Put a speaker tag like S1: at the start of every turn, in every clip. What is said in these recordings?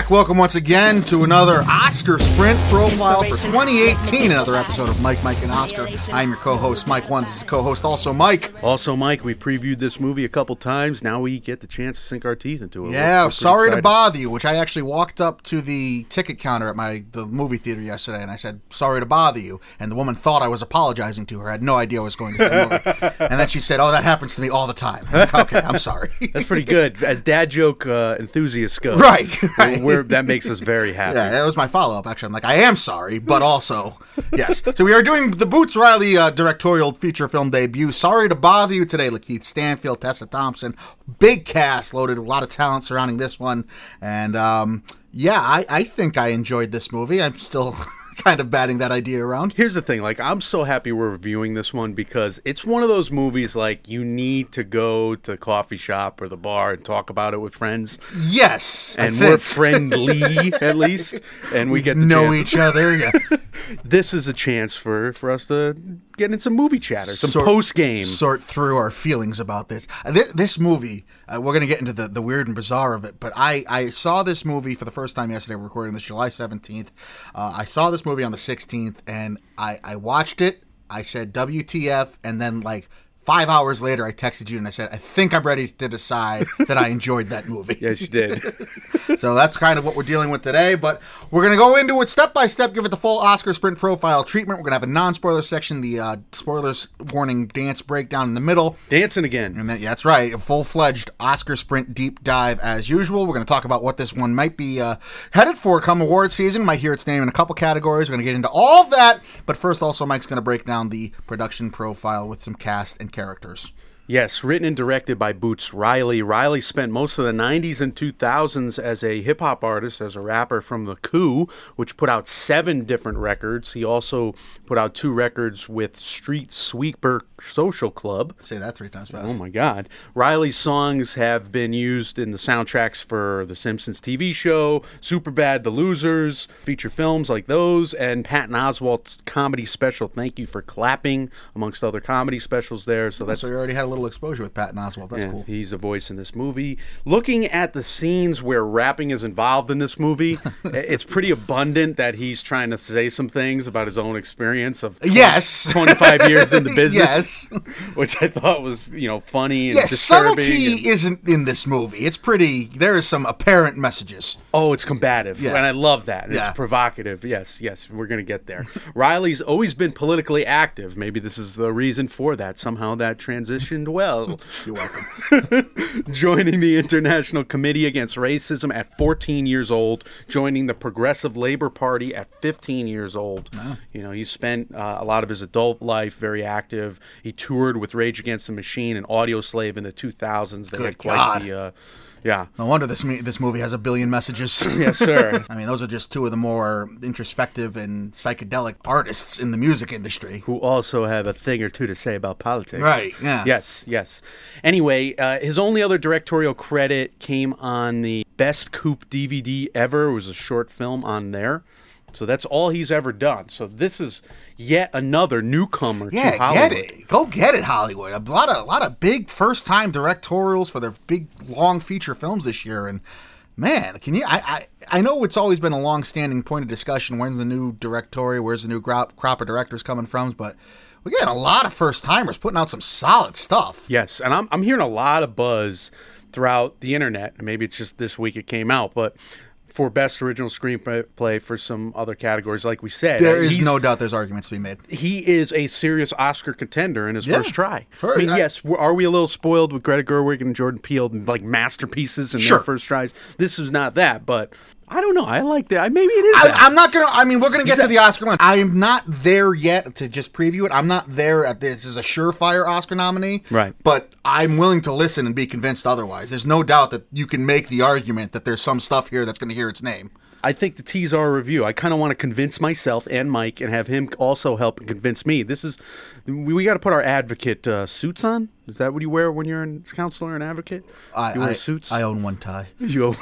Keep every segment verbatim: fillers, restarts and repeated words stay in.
S1: back. Welcome once again to another Oscar Sprint Profile for twenty eighteen. Another episode of Mike, Mike, and Oscar. I'm your co-host, Mike One. This is co-host also Mike.
S2: Also Mike, we previewed this movie a couple times. Now we get the chance to sink our teeth into it.
S1: Yeah,
S2: we're, we're
S1: sorry
S2: excited.
S1: to bother you, which I actually walked up to the ticket counter at my the movie theater yesterday, and I said, sorry to bother you. And the woman thought I was apologizing to her. I had no idea I was going to see the movie. And then she said, oh, that happens to me all the time. I'm like, okay, I'm sorry.
S2: That's pretty good. As dad joke uh, enthusiasts go.
S1: Right. right.
S2: We're, that makes us very happy.
S1: Yeah, that was my follow-up, actually. I'm like, I am sorry, but also, yes. So we are doing the Boots Riley uh, directorial feature film debut. Sorry to bother you today, Lakeith Stanfield, Tessa Thompson. Big cast, loaded, a lot of talent surrounding this one. And, um, yeah, I, I think I enjoyed this movie. I'm still kind of batting that idea around.
S2: Here's the thing, like, I'm so happy we're reviewing this one because it's one of those movies, like, you need to go to coffee shop or the bar and talk about it with friends.
S1: Yes,
S2: and we're friendly, at least, and we get to
S1: know
S2: chance.
S1: each other. Yeah.
S2: This is a chance for, for us to get in some movie chatter, some
S1: sort,
S2: post-game.
S1: Sort through our feelings about this. Uh, this, this movie, uh, we're going to get into the, the weird and bizarre of it, but I, I saw this movie for the first time yesterday. We're recording this July seventeenth. Uh, I saw this movie on the sixteenth, and I, I watched it. I said, W T F, and then, like, five hours later, I texted you and I said, I think I'm ready to decide that I enjoyed that movie.
S2: Yes, you did.
S1: So that's kind of what we're dealing with today, but we're going to go into it step by step, give it the full Oscar Sprint Profile treatment. We're going to have a non-spoiler section, the uh, spoilers warning dance breakdown in the middle.
S2: Dancing again.
S1: And then, yeah, that's right, a full-fledged Oscar Sprint deep dive as usual. We're going to talk about what this one might be uh, headed for come award season. Might hear its name in a couple categories. We're going to get into all of that, but first also Mike's going to break down the production profile with some cast and characters.
S2: Yes, written and directed by Boots Riley. Riley spent most of the nineties and two thousands as a hip-hop artist, as a rapper from The Coup, which put out seven different records. He also put out two records with Street Sweeper Social Club.
S1: Say that three times fast.
S2: Oh, my God. Riley's songs have been used in the soundtracks for The Simpsons T V show, Superbad, The Losers, feature films like those, and Patton Oswalt's comedy special, Thank You for Clapping, amongst other comedy specials there. So that's
S1: so you already had a little exposure with Patton Oswalt. That's
S2: yeah,
S1: cool.
S2: He's a voice in this movie. Looking at the scenes where rapping is involved in this movie, it's pretty abundant that he's trying to say some things about his own experience of twenty,
S1: yes.
S2: twenty-five years in the business.
S1: Yes.
S2: Which I thought was, you know, funny and
S1: yes,
S2: disturbing.
S1: Subtlety
S2: and,
S1: isn't in this movie. It's pretty, there is some apparent messages.
S2: Oh, it's combative. Yeah. And I love that.
S1: Yeah.
S2: It's provocative. Yes, yes, we're going to get there. Riley's always been politically active. Maybe this is the reason for that. Somehow that transitioned well.
S1: You're welcome.
S2: Joining the International Committee Against Racism at fourteen years old, joining the Progressive Labor Party at fifteen years old. Wow. You know, he spent uh, a lot of his adult life very active. He toured with Rage Against the Machine and Audioslave in the two thousands. They
S1: Good
S2: had quite
S1: God.
S2: the uh, yeah.
S1: No wonder this me- this movie has a billion messages.
S2: Yes, sir.
S1: I mean, those are just two of the more introspective and psychedelic artists in the music industry.
S2: Who also have a thing or two to say about politics.
S1: Right, yeah.
S2: Yes, yes. Anyway, uh, his only other directorial credit came on the Best Coupe D V D ever. It was a short film on there. So that's all he's ever done. So this is yet another newcomer
S1: yeah,
S2: to Hollywood.
S1: get it. Go get it, Hollywood. A lot of a lot of big first-time directorials for their big, long feature films this year. And, man, can you... I, I, I know it's always been a long-standing point of discussion. When's the new directorial? Where's the new crop, crop of directors coming from? But we're getting a lot of first-timers putting out some solid stuff.
S2: Yes, and I'm, I'm hearing a lot of buzz throughout the internet. Maybe it's just this week it came out, but... for Best Original Screenplay for some other categories, like we said.
S1: There is no doubt there's arguments to be made.
S2: He is a serious Oscar contender in his
S1: yeah.
S2: first try.
S1: First,
S2: I mean,
S1: I,
S2: yes, are we a little spoiled with Greta Gerwig and Jordan Peele, like masterpieces in
S1: sure.
S2: their first tries? This is not that, but I don't know. I like that. Maybe it is
S1: I,
S2: that.
S1: I'm not going to, I mean, we're going to get
S2: Exactly.
S1: to the Oscar one. I'm not there yet to just preview it. I'm not there at this as a surefire Oscar nominee.
S2: Right.
S1: But I'm willing to listen and be convinced otherwise. There's no doubt that you can make the argument that there's some stuff here that's going to hear its name.
S2: I think the T's are a review. I kind of want to convince myself and Mike and have him also help convince me. This is, we, we got to put our advocate uh, suits on. Is that what you wear when you're a counselor and advocate?
S1: I,
S2: you wear
S1: I,
S2: suits?
S1: I own one tie.
S2: You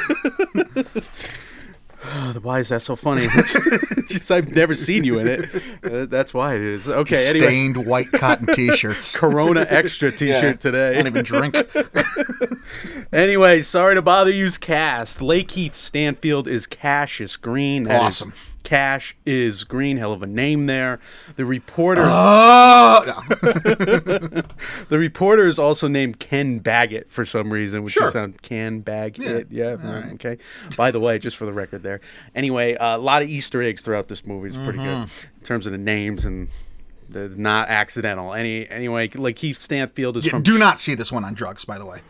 S2: Oh, why is that so funny? It's just I've never seen you in it. Uh, that's why it is. Okay, anyway.
S1: Stained white cotton T-shirts.
S2: Corona Extra T-shirt
S1: Yeah,
S2: today.
S1: I don't even drink.
S2: Anyway, sorry to bother you's cast. Lakeith Stanfield is Cassius Green. That
S1: Awesome.
S2: Is Cash is Green. Hell of a name there. The reporter.
S1: Oh! No.
S2: The reporter is also named Ken Baggett for some reason, which
S1: Sure.
S2: just sounds Ken Baggett. Yeah.
S1: All right.
S2: Okay. By the way, just for the record there. Anyway, uh, a lot of Easter eggs throughout this movie. It's pretty
S1: Mm-hmm.
S2: good in terms of the names and the not accidental. Any anyway, like Keith Stanfield is
S1: Yeah,
S2: from.
S1: do not see this one on drugs, by the way.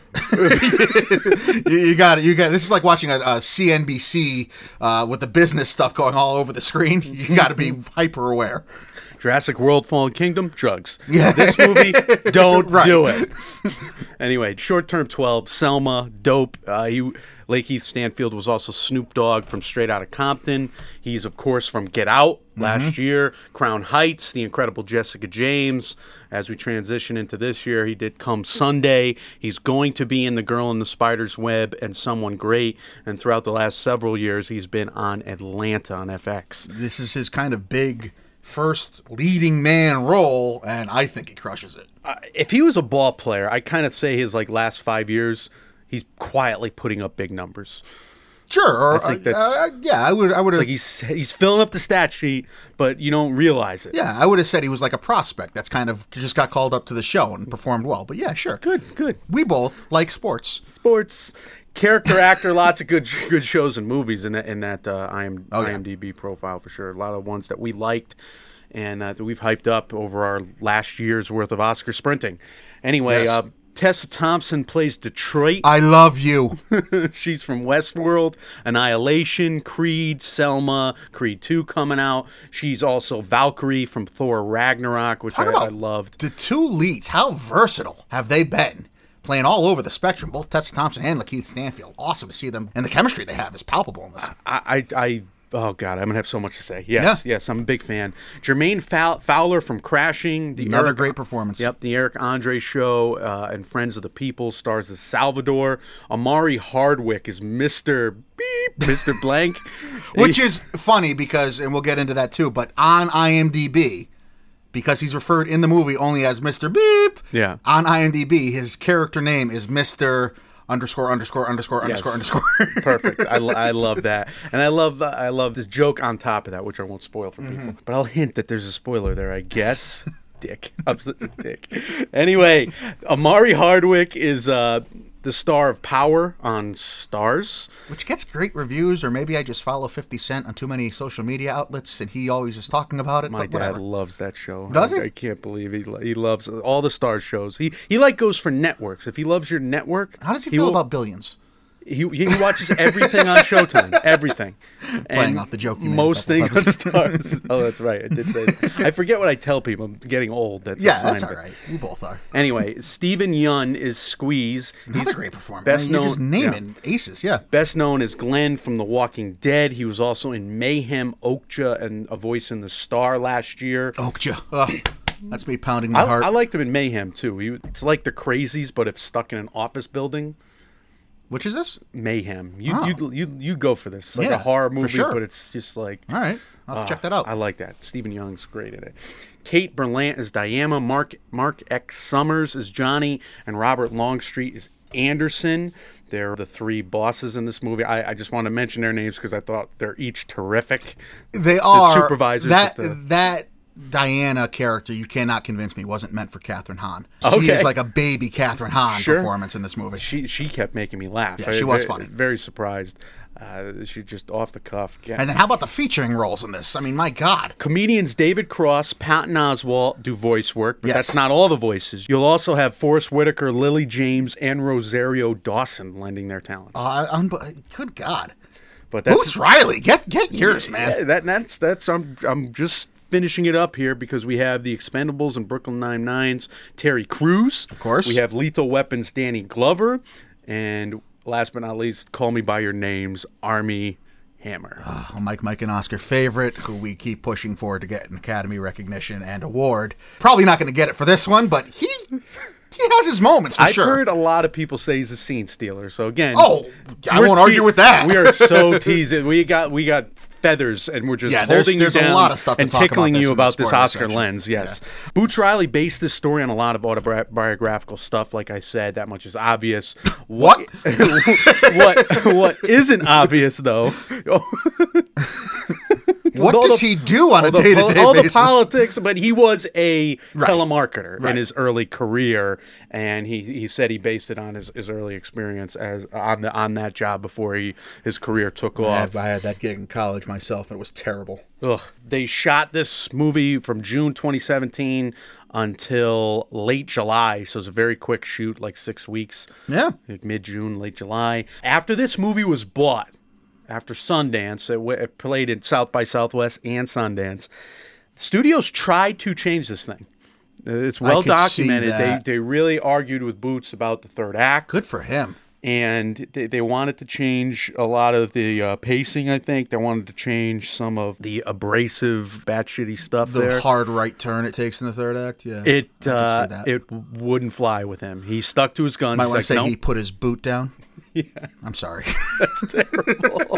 S1: you, you got it. You got this is like watching a, a C N B C uh, with the business stuff going all over the screen. You got to be hyper aware.
S2: Jurassic World Fallen Kingdom, drugs.
S1: Yeah.
S2: This movie, don't
S1: Right.
S2: do it. Anyway, short term twelve, Selma, dope. Uh, he, Lakeith Stanfield was also Snoop Dogg from Straight Outta Compton. He's, of course, from Get Out last year, Crown Heights, The Incredible Jessica James. As we transition into this year, he did Come Sunday. He's going to be in The Girl in the Spider's Web and Someone Great. And throughout the last several years, he's been on Atlanta on F X.
S1: This is his kind of big first leading man role, and I think he crushes it.
S2: Uh, if he was a ball player, I kind of say his like last five years, he's quietly putting up big numbers.
S1: Sure, or,
S2: I think
S1: uh,
S2: that's-
S1: uh, yeah. I would, I would have,
S2: Like he's he's filling up the stat sheet, but you don't realize it.
S1: yeah, I would have said he was like a prospect that's kind of just got called up to the show and performed well. But yeah, sure,
S2: Good, good.
S1: We both like sports.
S2: Sports, character actor, lots of good good shows and movies in that in that uh, I M,
S1: Oh, yeah.
S2: IMDb profile for sure. A lot of ones that we liked and uh, that we've hyped up over our last year's worth of Oscar sprinting. Anyway,
S1: Yes.
S2: uh, Tessa Thompson plays Detroit.
S1: I love you.
S2: She's from Westworld, Annihilation, Creed, Selma, Creed two coming out. She's also Valkyrie from Thor Ragnarok, which I,
S1: Talk about
S2: I loved.
S1: The two leads, how versatile have they been? Playing all over the spectrum, both Tessa Thompson and Lakeith Stanfield. Awesome to see them, and the chemistry they have is palpable in this.
S2: I, I, I oh god, I'm gonna have so much to say. Yes, yes, I'm a big fan. Jermaine Fow- Fowler from Crashing, the
S1: Another
S2: Eric,
S1: great performance.
S2: Yep, the Eric Andre Show uh, and Friends of the People stars as Salvador. Amari Hardwick is Mister Beep, Mister Blank,
S1: Which is funny because, and we'll get into that too, but on IMDb, because he's referred in the movie only as Mister Beep,
S2: Yeah.
S1: on IMDb, his character name is Mister underscore underscore underscore
S2: Yes.
S1: underscore underscore.
S2: Perfect. I, lo- I love that, and I love the, I love this joke on top of that, which I won't spoil for
S1: Mm-hmm.
S2: people. But I'll hint that there's a spoiler there, I guess. Dick, I'm such a dick. Anyway, Amari Hardwick is uh, the star of Power on Stars.
S1: Which gets great reviews, or maybe I just follow fifty Cent on too many social media outlets, and he always is talking about it.
S2: My
S1: but
S2: dad
S1: whatever.
S2: loves that show.
S1: Does
S2: I,
S1: he?
S2: I can't believe he lo- he loves all the Stars shows. He he like goes for networks. If he loves your network,
S1: How does he feel
S2: will-
S1: about Billions?
S2: He, he watches everything on Showtime. Everything.
S1: Playing off the joke you made a
S2: Most
S1: couple
S2: things on
S1: times.
S2: Stars. Oh, that's right. I did say that. I forget what I tell people. I'm getting old. That's a
S1: Yeah,
S2: sign
S1: that's
S2: of
S1: all
S2: it.
S1: right. We both are.
S2: Anyway, Stephen Yun is Squeeze.
S1: Another
S2: He's
S1: great performer.
S2: best
S1: You're
S2: known-
S1: just naming aces, yeah.
S2: best known as Glenn from The Walking Dead. He was also in Mayhem, Okja, and A Voice in the Star last year.
S1: Okja. Ugh, that's me pounding my
S2: I,
S1: heart.
S2: I liked him in Mayhem too. He, it's like The Crazies, but if stuck in an office building.
S1: Which is this?
S2: Mayhem. You
S1: Oh.
S2: you you you go for this. It's like
S1: Yeah,
S2: a horror
S1: for
S2: movie,
S1: sure.
S2: but it's just like
S1: All right. I'll have to check that out.
S2: I like that. Stephen Young's great in it. Kate Berlant is Diana. Mark Mark X Summers is Johnny, and Robert Longstreet is Anderson. They're the three bosses in this movie. I, I just want to mention their names because I thought they're each terrific.
S1: They are
S2: supervisors
S1: That
S2: at the-
S1: that Diana character, you cannot convince me, wasn't meant for Catherine Hahn. She
S2: Okay.
S1: is like a baby Catherine Hahn
S2: Sure.
S1: performance in this movie.
S2: She she kept making me laugh.
S1: Yeah, she was
S2: very,
S1: funny.
S2: Very surprised. Uh, she just off the cuff. Yeah.
S1: And then how about the featuring roles in this? I mean, my God.
S2: Comedians David Cross, Patton Oswalt do voice work, but
S1: Yes.
S2: that's not all the voices. You'll also have Forrest Whitaker, Lily James, and Rosario Dawson lending their talents.
S1: Uh, unbe- good God.
S2: but that's
S1: Boots Riley, get get yours, man.
S2: Yeah, that that's that's I'm I'm just finishing it up here because we have the Expendables and Brooklyn Nine-Nine's Terry Crews.
S1: Of course.
S2: We have Lethal Weapons Danny Glover, and last but not least, Call Me by Your Names Army Hammer.
S1: Oh, Mike, Mike, and Oscar favorite, who we keep pushing for to get an Academy recognition and award. Probably not going to get it for this one, but he He has his moments, for
S2: I've
S1: sure.
S2: heard a lot of people say he's a scene stealer. So again,
S1: oh, I
S2: we're
S1: won't
S2: te-
S1: argue with that.
S2: We are so teasing. We got we got feathers, and we're just
S1: Yeah, there's-
S2: holding
S1: there's
S2: you
S1: a
S2: down
S1: lot of stuff to
S2: and
S1: talk about
S2: tickling
S1: this
S2: you
S1: in the
S2: about this
S1: spoiler
S2: Oscar
S1: section.
S2: lens. Yes, Boots Riley based this story on a lot of autobiographical stuff. Like I said, that much is obvious.
S1: What?
S2: what? What isn't obvious though?
S1: What
S2: all
S1: does
S2: the-
S1: he do on a
S2: all the,
S1: day-to-day
S2: all
S1: basis?
S2: the politics, but he was a
S1: Right.
S2: telemarketer
S1: Right.
S2: in his early career, and he, he said he based it on his, his early experience as on the on that job before he his career took
S1: I
S2: off.
S1: had, I had that gig in college myself, and it was terrible.
S2: Ugh. They shot this movie from June twenty seventeen until late July, so it was a very quick shoot, like six weeks.
S1: Yeah.
S2: Like mid-June, late July. After this movie was bought, after Sundance, it, w- it played in South by Southwest and Sundance, studios tried to change this thing. Uh, It's well
S1: could see
S2: documented. They
S1: that.
S2: they really argued with Boots about the third act.
S1: Good for him.
S2: And they, they wanted to change a lot of the uh, pacing, I think. They wanted to change some of the abrasive, batshitty stuff
S1: The
S2: there.
S1: hard right turn it takes in the third act. Yeah.
S2: It
S1: I can see
S2: uh,
S1: that.
S2: it wouldn't fly with him. He stuck to his guns.
S1: Might
S2: He's
S1: want
S2: like,
S1: to say
S2: nope.
S1: he put his boot down.
S2: Yeah,
S1: I'm sorry.
S2: that's terrible.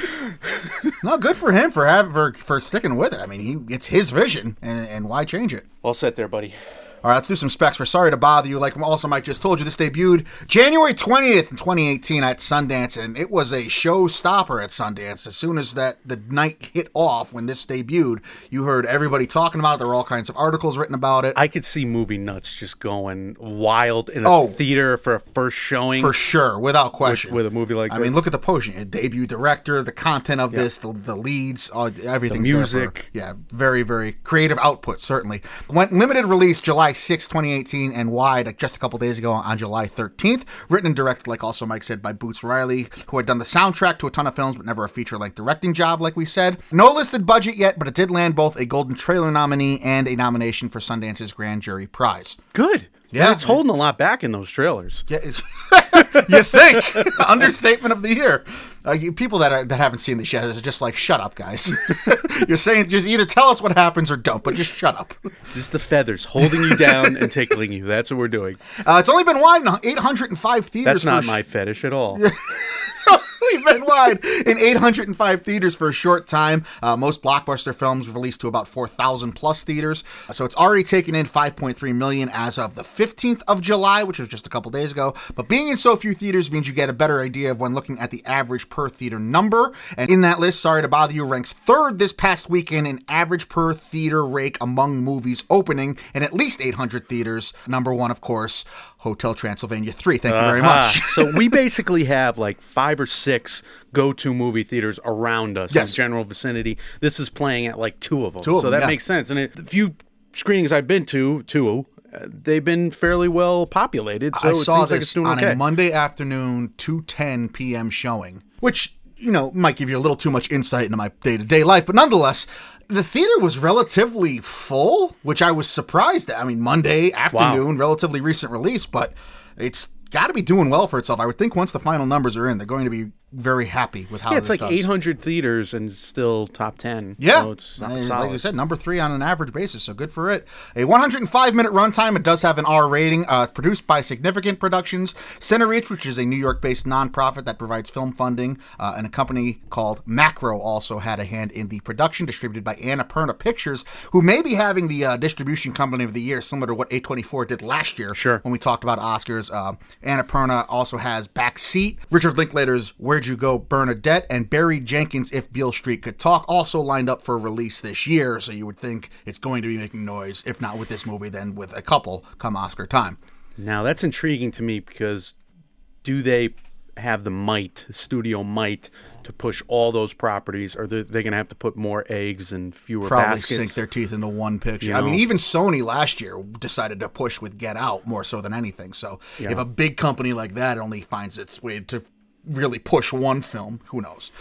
S1: No, good for him for having for, for sticking with it. I mean, he it's his vision, and, and why change it?
S2: All set there, buddy.
S1: All right, let's do some specs for Sorry to Bother You. Like also Mike just told you, this debuted January twentieth in twenty eighteen at Sundance, and it was a showstopper at Sundance. As soon as that the night hit off when this debuted, you heard everybody talking about it. There were all kinds of articles written about it.
S2: I could see movie nuts just going wild in a
S1: Oh.
S2: theater for a first showing.
S1: For sure, without question.
S2: with a movie like
S1: I
S2: this.
S1: mean, look at the potion. A debut director, the content of this, the, the leads, uh, everything's
S2: The
S1: there for-
S2: music.
S1: yeah, very, very creative output, certainly. Went limited release July sixth, twenty eighteen, and wide like, just a couple days ago on July thirteenth. Written and directed, like also Mike said, by Boots Riley, who had done the soundtrack to a ton of films, but never a feature-length directing job, like we said. No listed budget yet, but it did land both a Golden Trailer nominee and a nomination for Sundance's Grand Jury Prize.
S2: Good.
S1: Yeah.
S2: And it's holding a lot back in those trailers.
S1: Yeah, it's- you think? Understatement of the year. Uh, you, people that are, that haven't seen this yet are just like, shut up, guys. You're saying just either tell us what happens or don't, but just shut up.
S2: Just the feathers holding you down and tickling you. That's what we're doing.
S1: Uh, it's only been wide in eight hundred five theaters.
S2: That's not
S1: for
S2: my fetish at all.
S1: It's only been wide in eight hundred five theaters for a short time. Uh, most blockbuster films released to about four thousand plus theaters. So it's already taken in five point three million as of the fifteenth of July, which was just a couple days ago. But being in so few theaters means you get a better idea of when looking at the average per theater number. And in that list, Sorry to Bother You ranks third this past weekend in average per theater rake among movies opening in at least eight hundred theaters. Number one, of course, Hotel Transylvania three. Thank you very
S2: Uh-huh.
S1: much.
S2: So we basically have like five or six go-to movie theaters around us
S1: Yes.
S2: in general vicinity. This is playing at like two of them.
S1: Two of
S2: so
S1: them,
S2: that
S1: yeah.
S2: makes sense. And it, the few screenings I've been to, two, uh, they've been fairly well populated. So
S1: I
S2: it
S1: saw
S2: seems like it's
S1: this
S2: doing
S1: on
S2: okay.
S1: a Monday afternoon, two ten p.m. showing, which, you know, might give you a little too much insight into my day-to-day life, but nonetheless, the theater was relatively full, which I was surprised at. I mean, Monday afternoon, relatively recent release, but it's got to be doing well for itself. I would think once the final numbers are in, they're going to be very happy with how
S2: Yeah, it's
S1: this
S2: like
S1: does.
S2: eight hundred theaters and still top ten.
S1: Yeah,
S2: So it's not
S1: And
S2: solid.
S1: like you said, number three on an average basis, so good for it. A one hundred five minute runtime. It does have an R rating. Uh, produced by Significant Productions, Centereach, which is a New York-based nonprofit that provides film funding, uh, and a company called Macro also had a hand in the production, distributed by Annapurna Pictures, who may be having the uh, distribution company of the year, similar to what A twenty-four did last year.
S2: Sure.
S1: When we talked about Oscars, uh, Annapurna also has Backseat, Richard Linklater's Where'd You Go, Bernadette, and Barry Jenkins' If Beale Street Could Talk, also lined up for release this year, so you would think it's going to be making noise, if not with this movie, then with a couple come Oscar time.
S2: Now that's intriguing to me because do they have the might, studio might, to push all those properties, or are they going to have to put more eggs and fewer
S1: Probably
S2: baskets?
S1: sink their teeth into one picture.
S2: You
S1: I mean,
S2: know?
S1: even Sony last year decided to push with Get Out more so than anything, so
S2: Yeah.
S1: if a big company like that only finds its way to really push one film, who knows?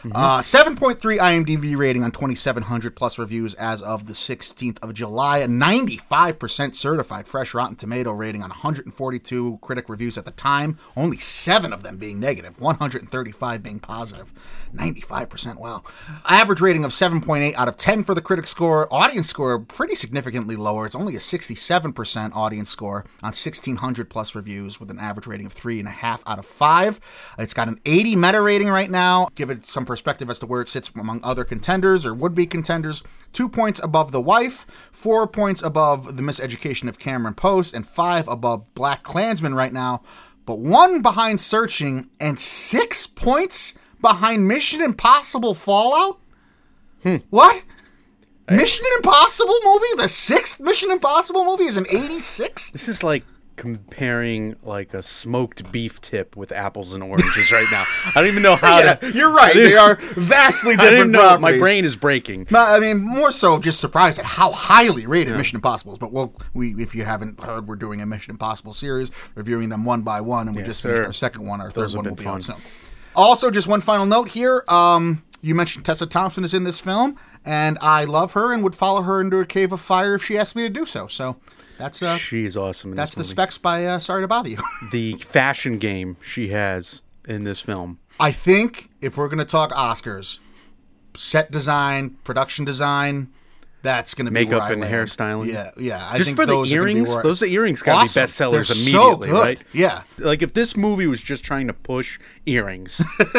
S1: Mm-hmm. Uh, seven point three IMDb rating on twenty-seven hundred plus reviews as of the sixteenth of July. A ninety-five percent certified fresh Rotten Tomato rating on one hundred forty-two critic reviews at the time. Only seven of them being negative, one hundred thirty-five being positive. ninety-five percent, wow. Average rating of seven point eight out of ten for the critic score. Audience score pretty significantly lower. It's only a sixty-seven percent audience score on sixteen hundred plus reviews with an average rating of three point five out of five. It's got an eighty meta rating right now. Give it some perspective as to where it sits among other contenders or would-be contenders. Two points above The Wife, four points above The Miseducation of Cameron Post, and five above Black Klansman right now. But one behind Searching and six points behind Mission Impossible Fallout?
S2: Hmm.
S1: What? I, Mission Impossible movie? The sixth Mission Impossible movie is an eighty-six?
S2: This is like comparing like a smoked beef tip with apples and oranges right now. I don't even know how
S1: yeah,
S2: to...
S1: You're right. They are vastly different
S2: I didn't know.
S1: properties.
S2: My brain is breaking.
S1: I mean, more so just surprised at how highly rated yeah. Mission Impossible is. But we'll, we, if you haven't heard, we're doing a Mission Impossible series, reviewing them one by one, and we yes, just finished sir. our second one. Our third
S2: Those
S1: one will be
S2: fun.
S1: out soon. Also, just one final note here. Um, you mentioned Tessa Thompson is in this film, and I love her and would follow her into a cave of fire if she asked me to do so. So that's uh,
S2: she's awesome. In
S1: that's
S2: this
S1: the
S2: movie.
S1: specs by uh, Sorry to Bother You.
S2: The fashion game she has in this film.
S1: I think if we're going to talk Oscars, set design, production design, that's going to be
S2: makeup
S1: where I
S2: and
S1: land.
S2: hairstyling.
S1: Yeah, yeah. I
S2: Just
S1: think
S2: for the
S1: those
S2: earrings,
S1: are
S2: those earrings got to
S1: awesome.
S2: be bestsellers
S1: They're
S2: immediately,
S1: so good.
S2: right?
S1: Yeah.
S2: Like if this movie was just trying to push earrings,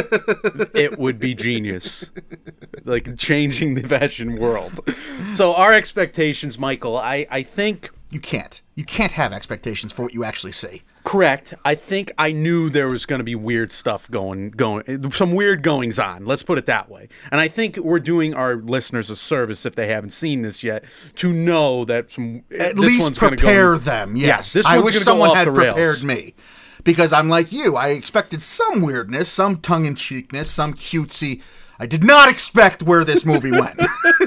S2: it would be genius. Like changing the fashion world. So our expectations, Michael, I, I think...
S1: You can't. You can't have expectations for what you actually see.
S2: Correct. I think I knew there was going to be weird stuff going, going, some weird goings on. Let's put it that way. And I think we're doing our listeners a service if they haven't seen this yet to know that some
S1: at
S2: this
S1: least
S2: one's
S1: prepare
S2: go,
S1: them. Yes,
S2: yeah, this
S1: I
S2: one's
S1: wish
S2: go
S1: someone
S2: off
S1: had
S2: the
S1: prepared
S2: rails.
S1: me, because I'm like you. I expected some weirdness, some tongue-in-cheekness, some cutesy. I did not expect where this movie went,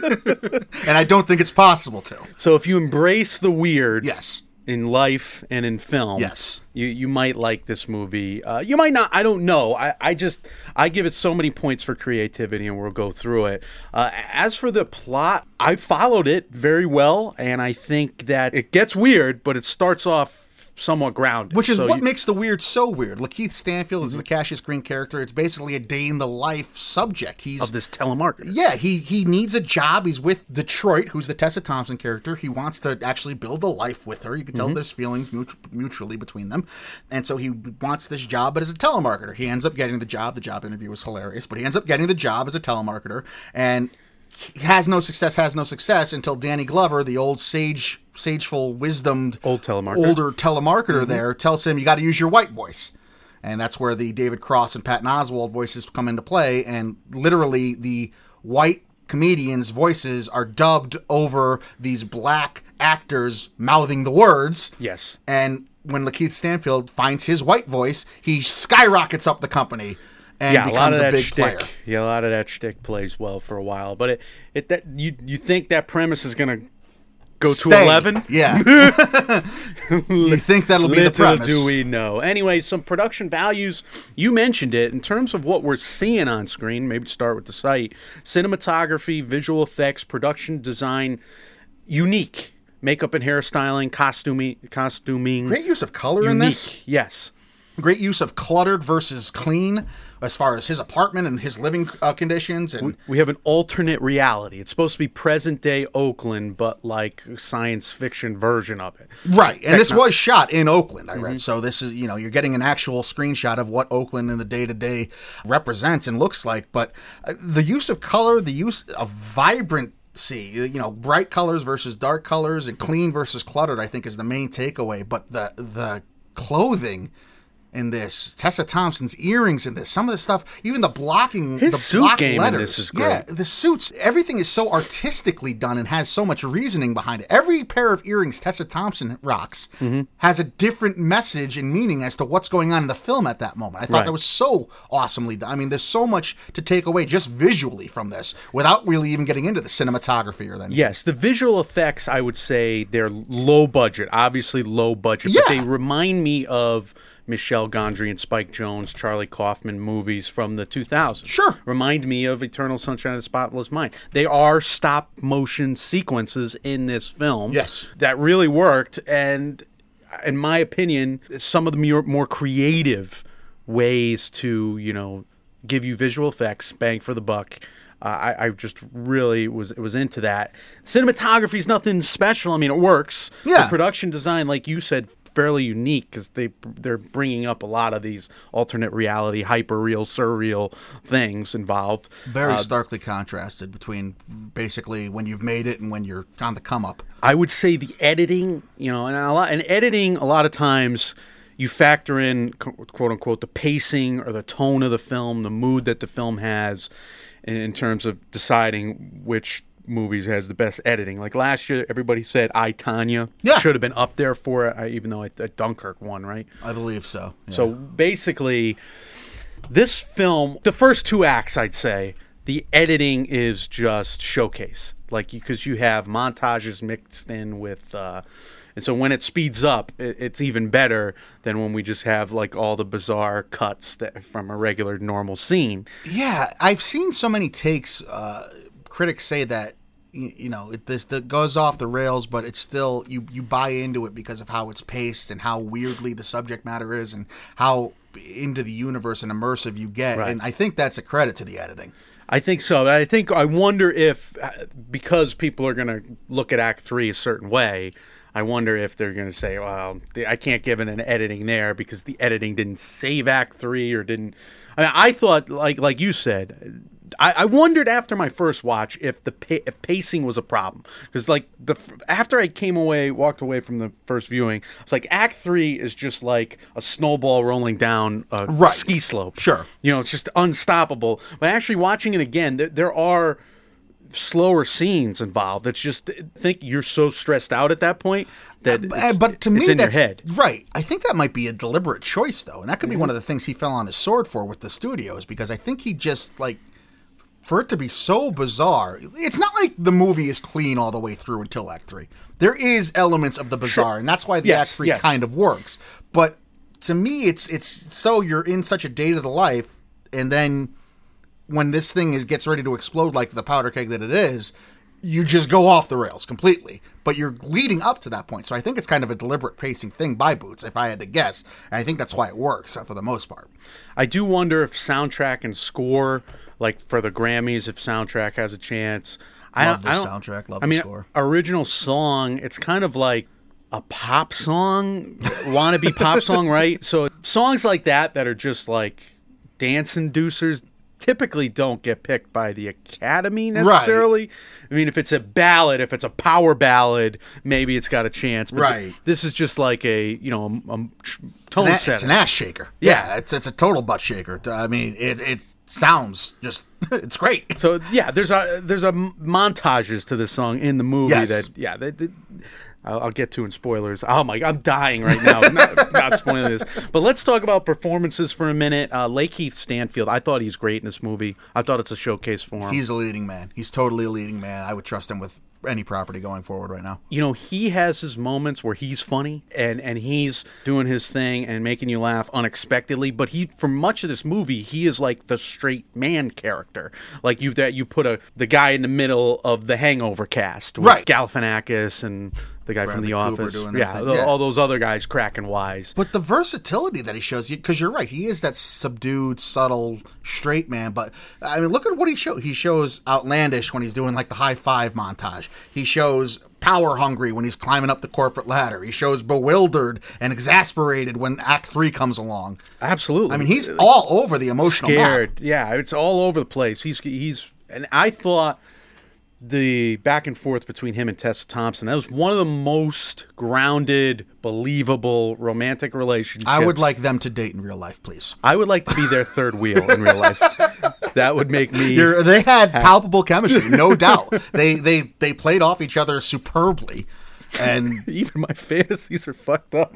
S1: and I don't think it's possible to.
S2: So if you embrace the weird,
S1: yes.
S2: in life and in film,
S1: yes,
S2: you you might like this movie. Uh, you might not. I don't know. I, I just I give it so many points for creativity, and we'll go through it. Uh, as for the plot, I followed it very well, and I think that it gets weird, but it starts off somewhat grounded.
S1: Which is
S2: so
S1: what
S2: you,
S1: makes the weird so weird. Lakeith Stanfield is the Cassius Green character. It's basically a day in the life subject. He's
S2: of this telemarketer.
S1: Yeah, he he needs a job. He's with Detroit, who's the Tessa Thompson character. He wants to actually build a life with her. You can tell mm-hmm. there's feelings mutu- mutually between them. And so he wants this job, but as a telemarketer. He ends up getting the job. The job interview was hilarious, but he ends up getting the job as a telemarketer, and has no success, has no success until Danny Glover, the old sage, sageful, wisdomed,
S2: old telemarketer.
S1: older telemarketer mm-hmm. there, tells him you got to use your white voice. And that's where the David Cross and Patton Oswalt voices come into play. And literally the white comedians' voices are dubbed over these black actors mouthing the words.
S2: Yes.
S1: And when Lakeith Stanfield finds his white voice, he skyrockets up the company. And
S2: yeah, a lot of
S1: a
S2: that
S1: big
S2: shtick.
S1: player.
S2: Yeah, a lot of that shtick plays well for a while, but it, it that you you think that premise is gonna go
S1: Stay.
S2: to eleven?
S1: Yeah, you think that'll be the premise?
S2: Little do we know. Anyway, some production values. You mentioned it in terms of what we're seeing on screen. Maybe to start with the site: cinematography, visual effects, production design, unique makeup and hairstyling, costuming, costuming.
S1: Great use of color
S2: unique.
S1: in this.
S2: Yes.
S1: Great use of cluttered versus clean as far as his apartment and his living uh, conditions. And
S2: we have an alternate reality. It's supposed to be present day Oakland, but like a science fiction version of it.
S1: Right. And
S2: Techno-
S1: this was shot in Oakland, I read.
S2: Mm-hmm.
S1: So this is, you know, you're getting an actual screenshot of what Oakland in the day-to-day represents and looks like. But uh, the use of color, the use of vibrant see, you know, bright colors versus dark colors and clean versus cluttered, I think is the main takeaway. But the the clothing in this, Tessa Thompson's earrings in this, some of the stuff, even the blocking,
S2: His
S1: the
S2: suit
S1: block
S2: game
S1: letters.
S2: in this is great.
S1: Yeah, the suits, everything is so artistically done and has so much reasoning behind it. Every pair of earrings Tessa Thompson rocks mm-hmm. has a different message and meaning as to what's going on in the film at that moment. I thought
S2: right.
S1: that was so awesomely done. I mean, there's so much to take away just visually from this without really even getting into the cinematography or anything.
S2: Yes, the visual effects, I would say they're low budget, obviously low budget,
S1: yeah.
S2: but they remind me of Michel Gondry and Spike Jonze, Charlie Kaufman movies from the two thousands.
S1: Sure.
S2: Remind me of Eternal Sunshine of the Spotless Mind. They are stop motion sequences in this film.
S1: Yes.
S2: That really worked, and in my opinion, some of the more, more creative ways to, you know, give you visual effects, bang for the buck. Uh, I, I just really was was into that. Cinematography is nothing special. I mean, it works.
S1: Yeah.
S2: The production design, like you said, fairly unique because they they're bringing up a lot of these alternate reality, hyper real, surreal things involved.
S1: Very
S2: uh,
S1: starkly contrasted between basically when you've made it and when you're on the come up.
S2: I would say the editing, you know, and a lot, and editing a lot of times you factor in quote unquote the pacing or the tone of the film, the mood that the film has, in, in terms of deciding which movies has the best editing. Like last year, everybody said I, Tonya
S1: Yeah.
S2: should have been up there for it, I- even though it, uh, Dunkirk won, right?
S1: I believe so. Yeah.
S2: So basically, this film, the first two acts, I'd say, the editing is just showcase. Like, because you, you have montages mixed in with, uh, and so when it speeds up, it, it's even better than when we just have like all the bizarre cuts that from a regular normal scene.
S1: Yeah, I've seen so many takes. Uh, critics say that you, you know it this that goes off the rails, but it's still you you buy into it because of how it's paced and how weirdly the subject matter is and how into the universe and immersive you get.
S2: Right.
S1: And I think that's a credit to the editing.
S2: I think so. I think I wonder if uh, because people are going to look at Act Three a certain way, I wonder if they're going to say, "Well, I can't give it an editing there because the editing didn't save Act Three or didn't." I mean, I thought, like like you said, I, I wondered after my first watch if the pa- if pacing was a problem because, like, the after I came away, walked away from the first viewing, it's like Act Three is just like a snowball rolling down a
S1: Right.
S2: ski slope.
S1: Sure.
S2: You know, it's just unstoppable. But actually watching it again, there, there are slower scenes involved. It's just I think you're so stressed out at that point that
S1: Uh,
S2: it's,
S1: but to me,
S2: it's in
S1: that's
S2: your head.
S1: right. I think that might be a deliberate choice, though, and that could be
S2: Mm-hmm.
S1: one of the things he fell on his sword for with the studios, because I think he just like for it to be so bizarre. It's not like the movie is clean all the way through until Act Three. There is elements of the bizarre, and that's why the
S2: Yes,
S1: Act Three
S2: yes.
S1: kind of works. But to me, it's it's so you're in such a day to the life, and then when this thing is gets ready to explode like the powder keg that it is, you just go off the rails completely. But you're leading up to that point. So I think it's kind of a deliberate pacing thing by Boots, if I had to guess. And I think that's why it works uh, for the most part.
S2: I do wonder if soundtrack and score, like for the Grammys, if soundtrack has a chance. I
S1: Love
S2: don't-
S1: the
S2: I don't-
S1: soundtrack, love
S2: I
S1: the
S2: mean,
S1: score.
S2: original song, it's kind of like a pop song, wannabe pop song, right? So songs like that that are just like dance inducers typically don't get picked by the Academy necessarily. I mean, if it's a ballad, if it's a power ballad, maybe it's got a chance. But
S1: Right.
S2: th- this is just like a, you know, a, a tr-
S1: It's
S2: tone
S1: an, a-
S2: setter.
S1: it's an ass shaker.
S2: Yeah.
S1: Yeah, it's it's a total butt shaker. I mean, it it sounds just it's great.
S2: So yeah, there's a there's a m- montages to this song in the movie
S1: Yes.
S2: that yeah they, they, I'll, I'll get to in spoilers. Oh my, I'm dying right now. not, not spoiling this, but let's talk about performances for a minute. Uh, Lakeith Stanfield, I thought he's great in this movie. I thought it's a showcase for him.
S1: He's a leading man. He's totally a leading man. I would trust him with any property going forward right now.
S2: You know, he has his moments where he's funny and, and he's doing his thing and making you laugh unexpectedly. But he, for much of this movie, he is like the straight man character. Like you, that you put a the guy in the middle of the Hangover cast, with
S1: Right.
S2: Galifianakis and the guy from
S1: Bradley
S2: The
S1: Cooper
S2: Office,
S1: doing that
S2: yeah,
S1: thing.
S2: the-
S1: Yeah.
S2: all those other guys cracking wise.
S1: But the versatility that he shows you, because you're right, he is that subdued, subtle, straight man. But I mean, look at what he shows. He shows outlandish when he's doing like the high five montage. He shows power hungry when he's climbing up the corporate ladder. He shows bewildered and exasperated when Act Three comes along.
S2: Absolutely.
S1: I mean, he's all over the emotional map.
S2: scared. Yeah, it's all over the place. He's he's and I thought the back and forth between him and Tessa Thompson, that was one of the most grounded, believable romantic relationships.
S1: I would like them to date in real life, please.
S2: I would like to be their third wheel in real life. That would make me
S1: You're, they had palpable chemistry, no doubt. They they they played off each other superbly, and
S2: even my fantasies are fucked up.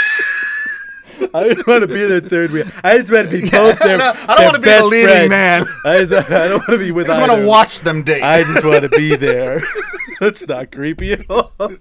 S2: I just want to be their third wheel. I just want to be both their.
S1: I don't, I don't want to be the leading
S2: friends.
S1: man.
S2: I, just, I don't want to be with
S1: I just want
S2: either.
S1: to watch them date.
S2: I just want to be there. That's not creepy at all.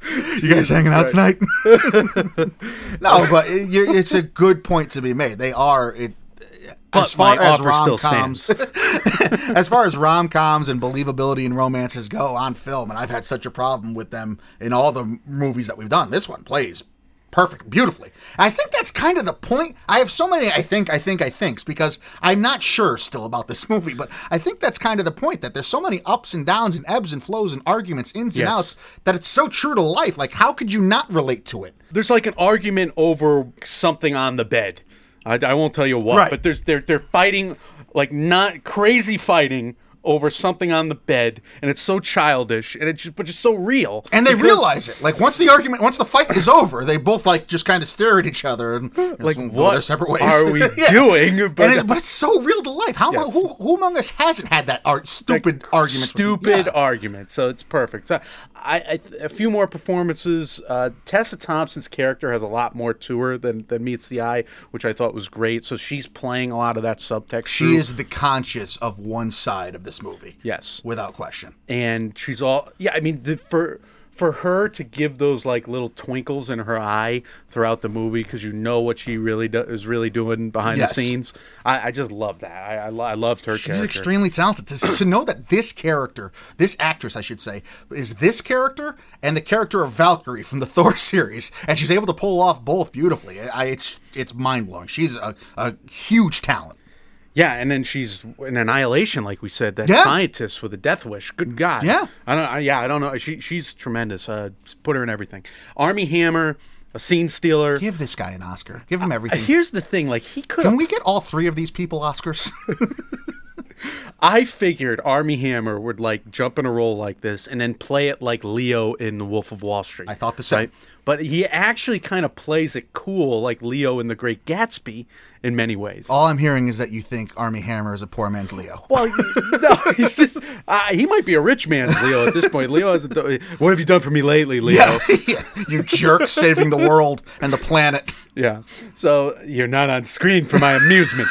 S1: You guys hanging out tonight? No, but it, you're- it's a good point to be made. They are it.
S2: But
S1: As far
S2: my
S1: as
S2: offer still
S1: rom-coms, as far as rom-coms and believability and romances go on film, and I've had such a problem with them in all the movies that we've done. This one plays perfect, beautifully. And I think that's kind of the point. I have so many I think, I think, I thinks because I'm not sure still about this movie, but I think that's kind of the point, that there's so many ups and downs and ebbs and flows and arguments, ins and
S2: Yes.
S1: outs, that it's so true to life. Like, how could you not relate to it?
S2: There's like an argument over something on the bed. I, I won't tell you what,
S1: Right.
S2: but there's they're they're fighting, like not crazy fighting over something on the bed, and it's so childish and it's just, but just so real.
S1: And they
S2: because,
S1: realize it. Like, once the argument, once the fight is over, they both, like, just kind of stare at each other and
S2: like,
S1: go
S2: what
S1: their separate ways.
S2: are we
S1: Yeah.
S2: doing?
S1: But, it, but it's so real to life. How
S2: Yes.
S1: who, who among us hasn't had that art, stupid argument?
S2: Stupid
S1: Yeah.
S2: argument. So it's perfect. So I, I a few more performances. Uh, Tessa Thompson's character has a lot more to her than, than meets the eye, which I thought was great. So she's playing a lot of that subtext.
S1: She
S2: through.
S1: is the conscious of one side of this movie.
S2: Yes.
S1: Without question.
S2: And she's all yeah. I mean, the, for for her to give those like little twinkles in her eye throughout the movie, because you know what she really do, is really doing behind
S1: Yes.
S2: the scenes. I, I just love that. I I, lo- I loved her
S1: She's
S2: character.
S1: extremely talented. To, to know that this character, this actress, I should say, is this character and the character of Valkyrie from the Thor series, and she's able to pull off both beautifully. I, it's it's mind blowing. She's a, a huge talent.
S2: Yeah, and then she's in Annihilation, like we said, that
S1: Yeah.
S2: scientist with a death wish. Good God.
S1: Yeah.
S2: I don't. I, yeah, I don't know. She she's tremendous. Uh, just put her in everything. Army Hammer, a scene stealer.
S1: Give this guy an Oscar. Give him everything.
S2: Here's the thing, like he could.
S1: Can we get all three of these people Oscars?
S2: I figured Army Hammer would like jump in a role like this and then play it like Leo in The Wolf of Wall Street.
S1: I thought the same.
S2: But he actually kind of plays it cool like Leo in The Great Gatsby in many ways.
S1: All I'm hearing is that you think Army Hammer is a poor man's Leo.
S2: Well, no, he's just, uh, he might be a rich man's Leo at this point. Leo hasn't done, what have you done for me lately, Leo?
S1: Yeah. You jerk, saving the world and the planet.
S2: Yeah. So you're not on screen for my amusement.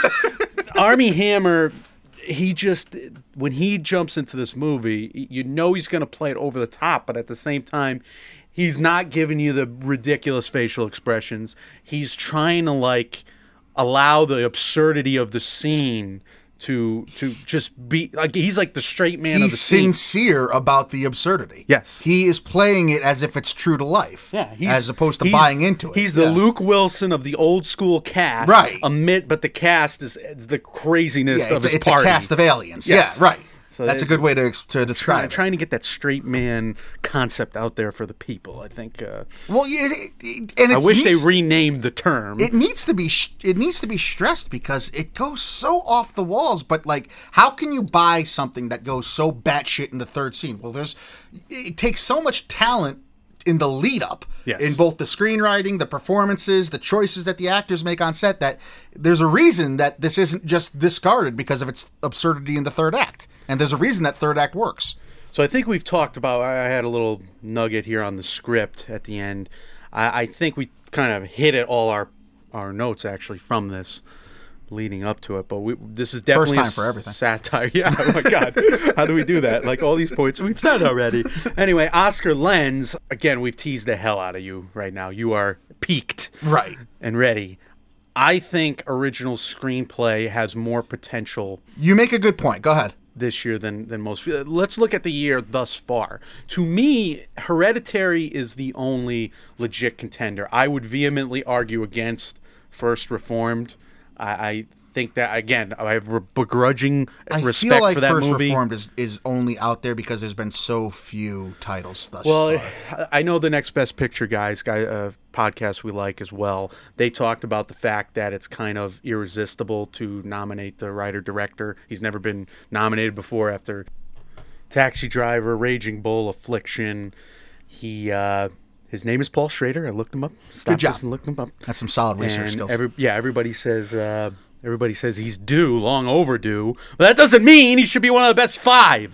S2: Army Hammer, he just, when he jumps into this movie, you know he's going to play it over the top, but at the same time, he's not giving you the ridiculous facial expressions. He's trying to like allow the absurdity of the scene to to just be like he's like the straight man of
S1: He's
S2: the scene.
S1: sincere about the absurdity.
S2: Yes.
S1: He is playing it as if it's true to life.
S2: Yeah, he's,
S1: as opposed to
S2: he's-
S1: buying into it.
S2: He's the
S1: Yeah.
S2: Luke Wilson of the old school cast,
S1: Right.
S2: Amid, but the cast is the craziness
S1: Yeah,
S2: of
S1: it's,
S2: his
S1: a, it's
S2: party.
S1: a cast of aliens.
S2: Yes.
S1: Yeah, right.
S2: So
S1: That's
S2: it-
S1: a good way to ex- to
S2: Try,
S1: describe it.
S2: trying to get that straight man concept out there for the people. I think. Uh,
S1: Well, yeah, it, it, and
S2: I
S1: it's
S2: wish
S1: needs,
S2: they renamed the term.
S1: it needs to be sh- it needs to be stressed because it goes so off the walls. But like, how can you buy something that goes so batshit in the third scene? Well, there's it takes so much talent in the lead up,
S2: Yes.
S1: in both the screenwriting, the performances, the choices that the actors make on set, that there's a reason that this isn't just discarded because of its absurdity in the third act. And there's a reason that third act works.
S2: So I think we've talked about. I had a little nugget here on the script at the end. I, I think we kind of hit at all our our notes actually from this leading up to it. But we, this is definitely
S1: time
S2: a
S1: for everything.
S2: satire. Yeah. Oh my God. How do we do that? Like all these points we've said already. Anyway, Oscar Lenz. Again, we've teased the hell out of you right now. You are peaked.
S1: Right.
S2: And ready. I think original screenplay has more potential
S1: You make a good point. Go ahead.
S2: this year than than most. Let's look at the year thus far. To me, Hereditary is the only legit contender. I would vehemently argue against First Reformed. I, I think that again, I have begrudging
S1: I
S2: respect
S1: feel like
S2: for that
S1: First
S2: movie.
S1: Reformed is, is only out there because there's been so few titles thus
S2: Well,
S1: far.
S2: I know the Next Best Picture guys, guy uh, podcast we like as well. They talked about the fact that it's kind of irresistible to nominate the writer director. He's never been nominated before after Taxi Driver, Raging Bull, Affliction. He uh, his name is Paul Schrader. I looked him up. Stopped
S1: job.
S2: this and looked him up.
S1: That's some solid research
S2: And
S1: skills.
S2: every, yeah, everybody says uh, everybody says he's due, long overdue. But that doesn't mean he should be one of the best five.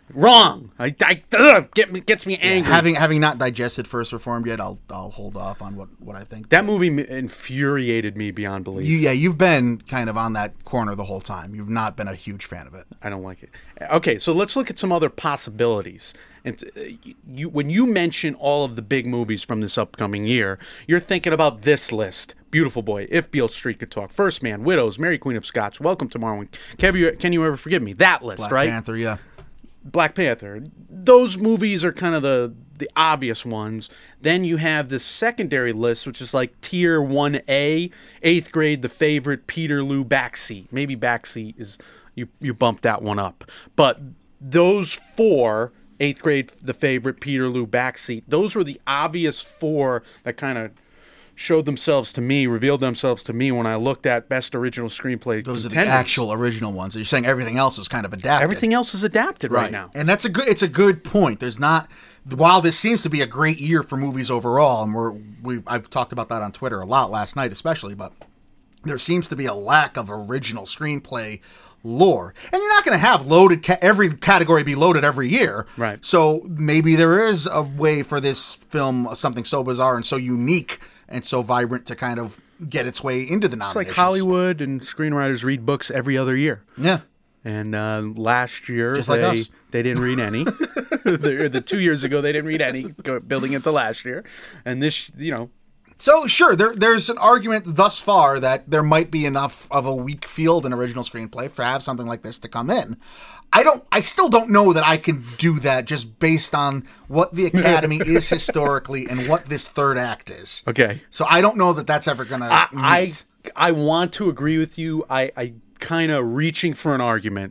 S2: Wrong. I, I ugh, get me gets me angry.
S1: Yeah, having having not digested First Reformed yet, I'll I'll hold off on what, what I think.
S2: That movie infuriated me beyond belief.
S1: You, yeah, you've been kind of on that corner the whole time. You've not been a huge fan of it.
S2: I don't like it. Okay, so let's look at some other possibilities. And uh, you, when you mention all of the big movies from this upcoming year, you're thinking about this list: Beautiful Boy, If Beale Street Could Talk, First Man, Widows, Mary Queen of Scots, Welcome to Marwen. Can you, can you ever forgive me? That list,
S1: Black
S2: right?
S1: Panther, yeah.
S2: Black Panther. Those movies are kind of the the obvious ones. Then you have this secondary list, which is like tier one A, eighth grade, The Favorite, Peterloo, Backseat. Maybe Backseat is you you bumped that one up, but those four, eighth grade, The Favorite, Peterloo, Backseat, those were the obvious four that kind of showed themselves to me, revealed themselves to me when I looked at best original screenplay.
S1: Those
S2: contenders.
S1: are the actual original ones. You're saying everything else is kind of adapted.
S2: Everything else is adapted right, right now,
S1: and that's a good. It's a good point. There's not. While this seems to be a great year for movies overall, and we're we I've talked about that on Twitter a lot last night, especially, but there seems to be a lack of original screenplay lore, and you're not going to have loaded ca- every category be loaded every year,
S2: right?
S1: So maybe there is a way for this film, something so bizarre and so unique and so vibrant, to kind of get its way into the nominations.
S2: It's like Hollywood and screenwriters read books every other year.
S1: Yeah.
S2: And uh, last year,
S1: Just
S2: they,
S1: like us.
S2: they didn't read any. the, the two years ago, they didn't read any, building into last year. And this, you know.
S1: So, sure, there, there's an argument thus far that there might be enough of a weak field in original screenplay for have something like this to come in. I don't. I still don't know that I can do that just based on what the Academy is historically and what this third act is.
S2: Okay.
S1: So I don't know that that's ever going to
S2: I,
S1: meet.
S2: I I want to agree with you. I, I kind of reaching for an argument.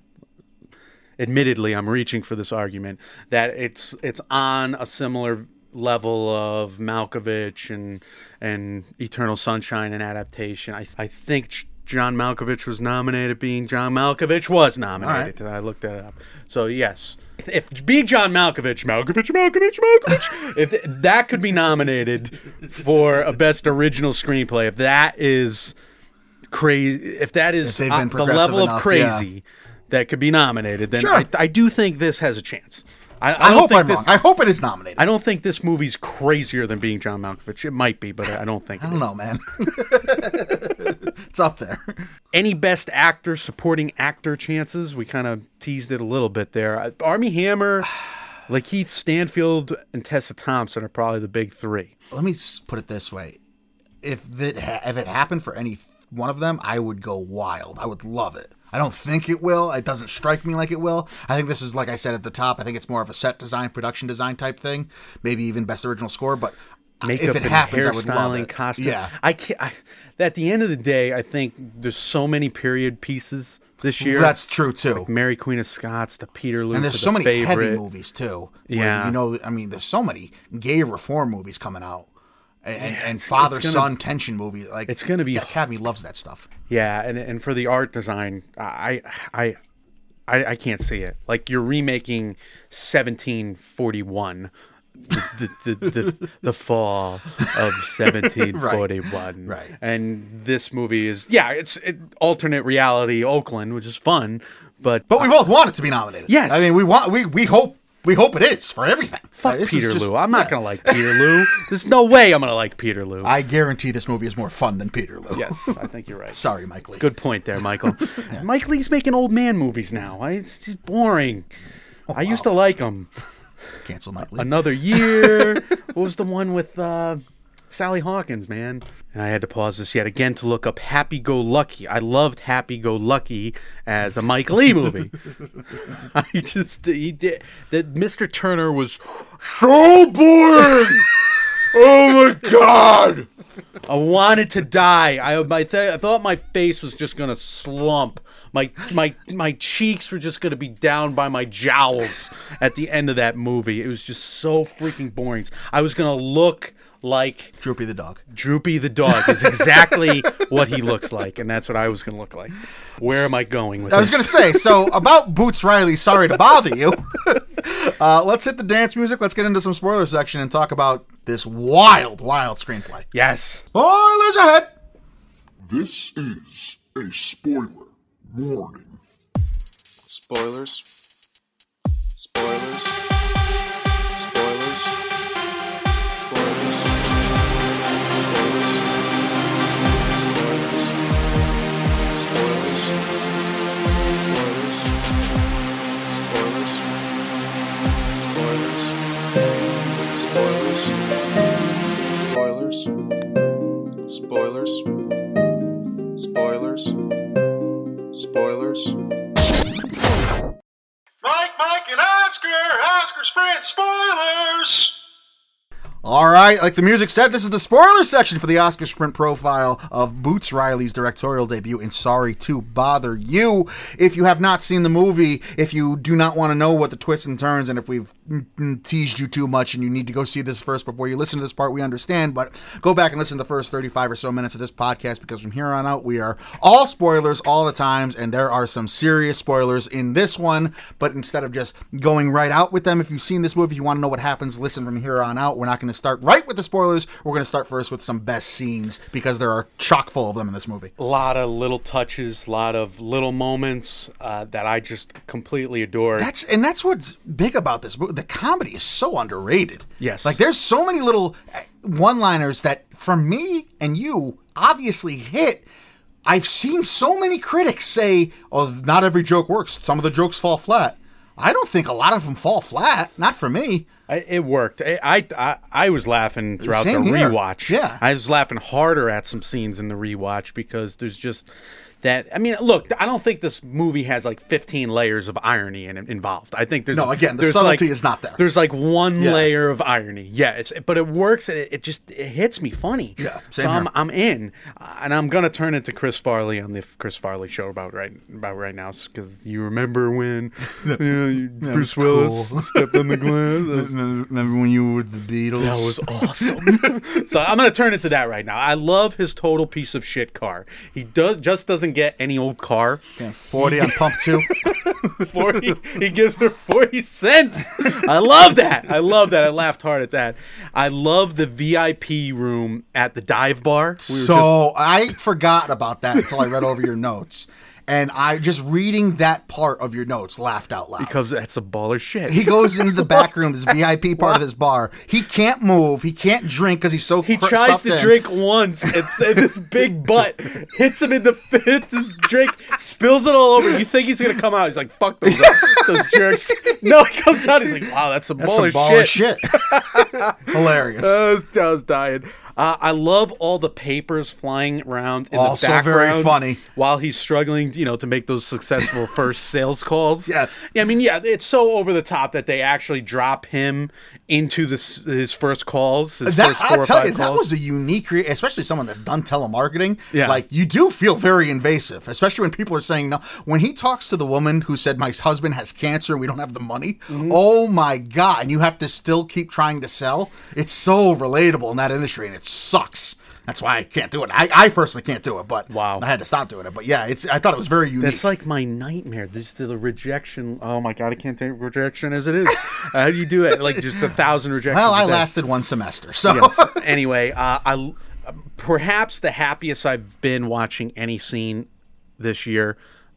S2: Admittedly, I'm reaching for this argument that it's it's on a similar level of Malkovich and and Eternal Sunshine and adaptation. I I think John Malkovich was nominated. Being John Malkovich was nominated. Right. I looked that up. So yes, if being John Malkovich, Malkovich, Malkovich, Malkovich, if that could be nominated for a best original screenplay, if that is crazy, if that is
S1: if
S2: uh, the level
S1: enough,
S2: of crazy
S1: yeah.
S2: that could be nominated, then
S1: sure.
S2: I, I do think this has a chance. I, I,
S1: I
S2: don't
S1: hope
S2: think
S1: I'm
S2: this,
S1: wrong. I hope it is nominated.
S2: I don't think this movie's crazier than being John Malkovich. It might be, but I don't think it
S1: I don't
S2: is.
S1: know, man. It's up there.
S2: Any best actor, supporting actor chances? We kind of teased it a little bit there. Armie Hammer, Lakeith Stanfield, and Tessa Thompson are probably the big three.
S1: Let me put it this way. If that ha- if it happened for any one of them, I would go wild. I would love it. I don't think it will. It doesn't strike me like it will. I think this is, like I said at the top, I think it's more of a set design, production design type thing. Maybe even best original score, but
S2: Makeup
S1: if it
S2: and
S1: happens, I would love
S2: hairstyling,
S1: it.
S2: costume.
S1: Yeah.
S2: I can't. I, at the end of the day, I think there's so many period pieces this year.
S1: That's true too.
S2: Like Mary Queen of Scots to Peterloo,
S1: and there's
S2: to
S1: so
S2: the
S1: many
S2: favorite.
S1: heavy movies too.
S2: Yeah.
S1: You know, I mean, there's so many gay reform movies coming out. And,
S2: yeah,
S1: and
S2: it's,
S1: father-son
S2: it's
S1: tension movies. Like,
S2: it's going to be.
S1: The Academy loves that stuff.
S2: Yeah, and and for the art design, I I I, I can't see it. Like you're remaking seventeen forty-one. The the, the, the the fall of seventeen forty-one,
S1: right, right?
S2: And this movie is yeah, it's it, alternate reality Oakland, which is fun, but
S1: but we both want it to be nominated.
S2: Yes,
S1: I mean we want we we hope we hope it is for everything.
S2: Fuck
S1: like,
S2: Peterloo.
S1: Just,
S2: I'm not
S1: yeah.
S2: gonna like Peterloo. There's no way I'm gonna like Peterloo.
S1: I guarantee this movie is more fun than Peterloo.
S2: Yes, I think you're right.
S1: Sorry, Mike Lee.
S2: Good point there, Michael. yeah. Mike Lee's making old man movies now. I, it's just boring. Oh, I used wow. to like them.
S1: Cancel Mike Lee.
S2: Another Year. What was the one with uh, Sally Hawkins, man? And I had to pause this yet again to look up Happy Go Lucky. I loved Happy Go Lucky as a Mike Lee movie. I just, he did, that Mister Turner was so boring. Oh my God. I wanted to die. I, I, th- I thought my face was just going to slump. My my my cheeks were just going to be down by my jowls at the end of that movie. It was just so freaking boring. I was going to look like
S1: Droopy the dog.
S2: Droopy the dog is exactly what he looks like, and that's what I was going to look like. Where am I going with
S1: I
S2: this?
S1: I was going to say, so about Boots Riley, sorry to bother you. uh, let's hit the dance music. Let's get into some spoiler section and talk about this wild, wild screenplay.
S2: Yes.
S1: Spoilers ahead.
S3: This is a spoiler warning.
S4: Spoilers. Spoilers. Oscar, Oscar Sprint spoilers.
S1: All right, like the music said, this is the spoiler section for the Oscar Sprint profile of Boots Riley's directorial debut in Sorry to Bother You. If you have not seen the movie, if you do not want to know what the twists and turns, and if we've teased you too much and you need to go see this first before you listen to this part, we understand, but go back and listen to the first thirty-five or so minutes of this podcast, because from here on out, we are all spoilers all the times, and there are some serious spoilers in this one, but instead of just going right out with them, if you've seen this movie, if you want to know what happens, listen from here on out. We're not going to start right with the spoilers. We're going to start first with some best scenes, because there are chock full of them in this movie.
S2: A lot of little touches, a lot of little moments uh, that I just completely adore.
S1: That's and that's what's big about this movie. The comedy is so underrated.
S2: Yes.
S1: Like, there's so many little one-liners that, for me and you, obviously hit. I've seen so many critics say, oh, not every joke works. Some of the jokes fall flat. I don't think a lot of them fall flat. Not for me.
S2: I, it worked. I, I I I was laughing throughout
S1: Same
S2: the
S1: here.
S2: rewatch.
S1: Yeah.
S2: I was laughing harder at some scenes in the rewatch, because there's just that. I mean, look, I don't think this movie has like fifteen layers of irony in, involved. I think there's
S1: No, again, the
S2: there's
S1: subtlety
S2: like,
S1: is not there.
S2: There's like one
S1: Yeah.
S2: layer of irony. Yeah, it's, but it works, and it, it just it hits me funny.
S1: Yeah, same
S2: so I'm
S1: here.
S2: I'm in, uh, and I'm gonna turn into Chris Farley on the Chris Farley show about right about right now, because you remember when you know, you- Bruce Willis
S1: cool.
S2: stepped on the glass.
S1: Remember when you were with the Beatles?
S2: That was awesome. So I'm going to turn into that right now. I love his total piece of shit car. He does just doesn't get any old car.
S1: Yeah, forty on pump two.
S2: forty He gives her forty cents. I love that. I love that. I laughed hard at that. I love the V I P room at the dive bar. We were
S1: So I forgot about that until I read over your notes. And I, just reading that part of your notes, laughed out loud.
S2: because that's a baller shit.
S1: He goes into the back room, this V I P part of this bar. He can't move. He can't drink because he's so
S2: He
S1: cr-
S2: tries
S1: stuffed
S2: to
S1: in.
S2: drink once, and say this big butt hits him in the hits his drink, spills it all over. You think he's gonna come out? He's like, "Fuck those, those jerks." No, he comes out. He's like, "Wow, that's some
S1: That's some
S2: baller
S1: baller
S2: shit."
S1: shit. Hilarious.
S2: I was, I was dying. Uh, I love all the papers flying around in
S1: Also
S2: the background.
S1: very funny.
S2: While he's struggling, you know, to make those successful first sales calls.
S1: Yes.
S2: Yeah, I mean, yeah, it's so over the top that they actually drop him into this, his first calls. His
S1: That,
S2: first four
S1: I'll
S2: or
S1: tell
S2: five
S1: you, that
S2: calls.
S1: was a unique, re- especially someone that's done telemarketing.
S2: Yeah.
S1: Like, you do feel very invasive, especially when people are saying no. When he talks to the woman who said, my husband has cancer and we don't have the money,
S2: Mm-hmm.
S1: oh my God, and you have to still keep trying to sell. It's so relatable in that industry, and it sucks. That's why I can't do it. I, I personally can't do it, but
S2: Wow.
S1: I had to stop doing it. But yeah, it's. I thought it was very unique.
S2: That's like my nightmare. This the rejection. Oh my god, I can't take rejection as it is. How do you do it? Like just a thousand rejections.
S1: well,
S2: a
S1: I
S2: day.
S1: lasted one semester, so
S2: Yes. Anyway, uh, I perhaps the happiest I've been watching any scene this year.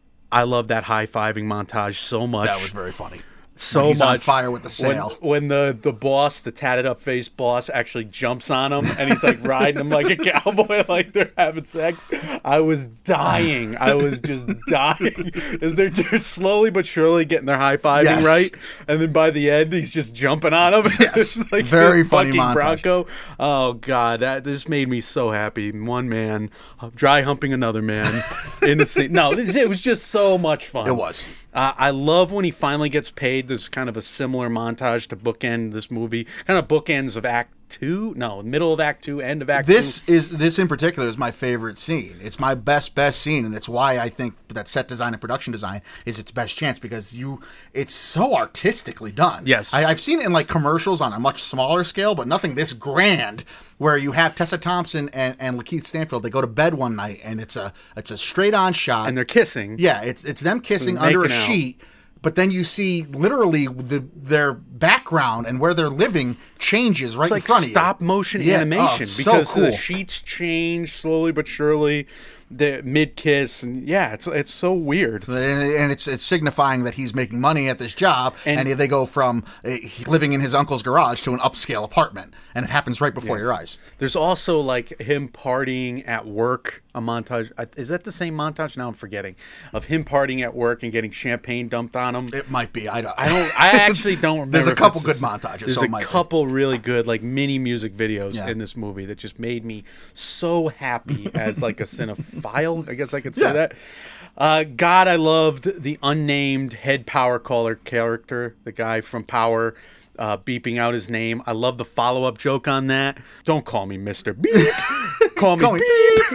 S2: I love that high fiving montage so much.
S1: that was very funny.
S2: so
S1: When he's
S2: much.
S1: on fire with the sail.
S2: When, when the the boss, the tatted up face boss, actually jumps on him and he's like riding him like a cowboy, like they're having sex. I was dying. I was just dying. Is they're, they're slowly but surely getting their high fiving
S1: Yes.
S2: right, and then by the end he's just jumping on him.
S1: Yes.
S2: It's like
S1: Very
S2: this
S1: funny
S2: fucking
S1: montage.
S2: Bronco. Oh god, that just made me so happy. One man uh, dry humping another man in the scene. No, it, it was just so much fun.
S1: It was.
S2: Uh, I love when he finally gets paid. There's kind of a similar montage to bookend this movie. Kind of bookends of Act Two. No, middle of Act Two, end of Act
S1: This
S2: Two.
S1: is this in particular is my favorite scene. It's my best best scene, and it's why I think that set design and production design is its best chance, because you it's so artistically done.
S2: Yes.
S1: I, I've seen it in like commercials on a much smaller scale, but nothing this grand. Where you have Tessa Thompson and, and Lakeith Stanfield, they go to bed one night, and it's a it's a straight on shot,
S2: And they're kissing.
S1: yeah, it's it's them kissing
S2: And
S1: under a
S2: making out.
S1: sheet. But then you see literally the their background and where they're living changes right
S2: It's like
S1: in front of you.
S2: stop motion
S1: Yeah, oh,
S2: animation
S1: it's so
S2: because
S1: cool.
S2: the sheets change slowly but surely. The mid kiss, and yeah, it's it's so weird.
S1: And it's it's signifying that he's making money at this job, and,
S2: And-
S1: they go from uh, living in his uncle's garage to an upscale apartment, and it happens right before your eyes.
S2: There's also like him partying at work. A montage. I- Is that the same montage? Now I'm forgetting. Of him partying at work and getting champagne dumped on him.
S1: It might be. I don't.
S2: I don't. I actually don't remember.
S1: There's a couple
S2: it's
S1: good montages.
S2: There's
S1: so it
S2: a
S1: might be.
S2: couple really good like mini music videos
S1: Yeah.
S2: in this movie that just made me so happy as like a cinephile. I guess I could say
S1: Yeah.
S2: that. Uh, God, I loved the unnamed head power caller character, the guy from Power. Uh, beeping out his name. I love the follow-up joke on that. Don't call me Mister Beep. Call me
S1: Call me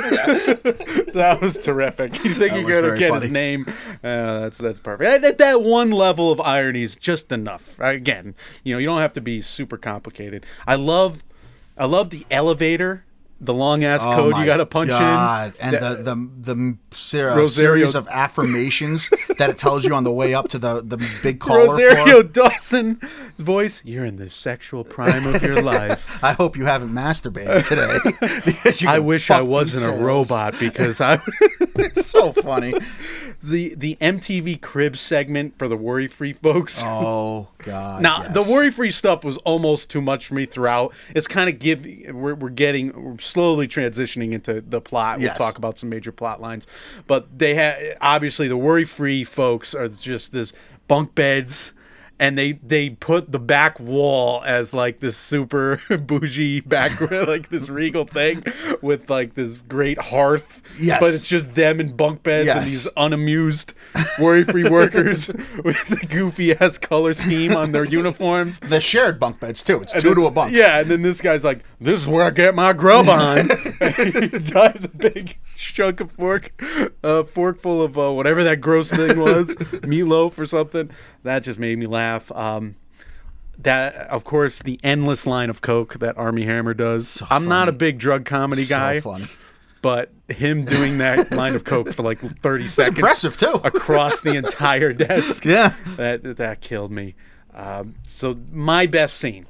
S2: Beep. That was terrific. You think
S1: That
S2: you're
S1: was
S2: going to
S1: very
S2: get
S1: funny.
S2: his name. Uh, that's that's perfect. At, at that one level of irony is just enough. Again, you know, you don't have to be super complicated. I love I love the elevator. The long ass
S1: Oh
S2: code
S1: my
S2: you got to punch
S1: God.
S2: in.
S1: And
S2: That-
S1: the the the ser- uh,
S2: Rosario-
S1: series of affirmations that it tells you on the way up to the, the big caller
S2: Rosario
S1: for.
S2: Dawson voice. You're in the sexual prime of your life.
S1: I hope you haven't masturbated today. because you
S2: I
S1: can
S2: wish I
S1: fuck
S2: wasn't a
S1: themselves.
S2: robot because I
S1: It's so funny.
S2: the the M T V Cribs segment for the worry free folks.
S1: Oh God.
S2: Now
S1: yes.
S2: the worry free stuff was almost too much for me throughout. It's kind of give we're we're getting we're slowly transitioning into the plot. We'll
S1: Yes.
S2: talk about some major plot lines, but they have obviously the worry free folks are just this bunk beds. And they, they put the back wall as like this super bougie back, like this regal thing with like this great hearth.
S1: Yes.
S2: But it's just them in bunk beds and
S1: Yes.
S2: these unamused worry-free workers with the goofy ass color scheme on their uniforms.
S1: The shared bunk beds too. It's two
S2: And
S1: to
S2: then-
S1: a bunk.
S2: Yeah, and then this guy's like, "This is where I get my grub on." He dives a big chunk of fork, a uh, fork full of uh, whatever that gross thing was, meatloaf or something. That just made me laugh. Um, that, of course, the endless line of coke that Armie Hammer does. I'm not a
S1: funny.
S2: big drug comedy guy,
S1: So funny.
S2: but him doing that line of coke for like thirty seconds,
S1: impressive, too.
S2: across the entire desk.
S1: Yeah.
S2: that that killed me. Um, so my best scene,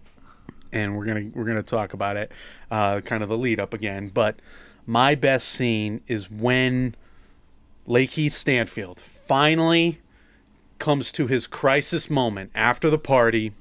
S2: and we're gonna we're gonna talk about it, uh, kind of the lead up again. But my best scene is when Lakeith Stanfield finally comes to his crisis moment after the party.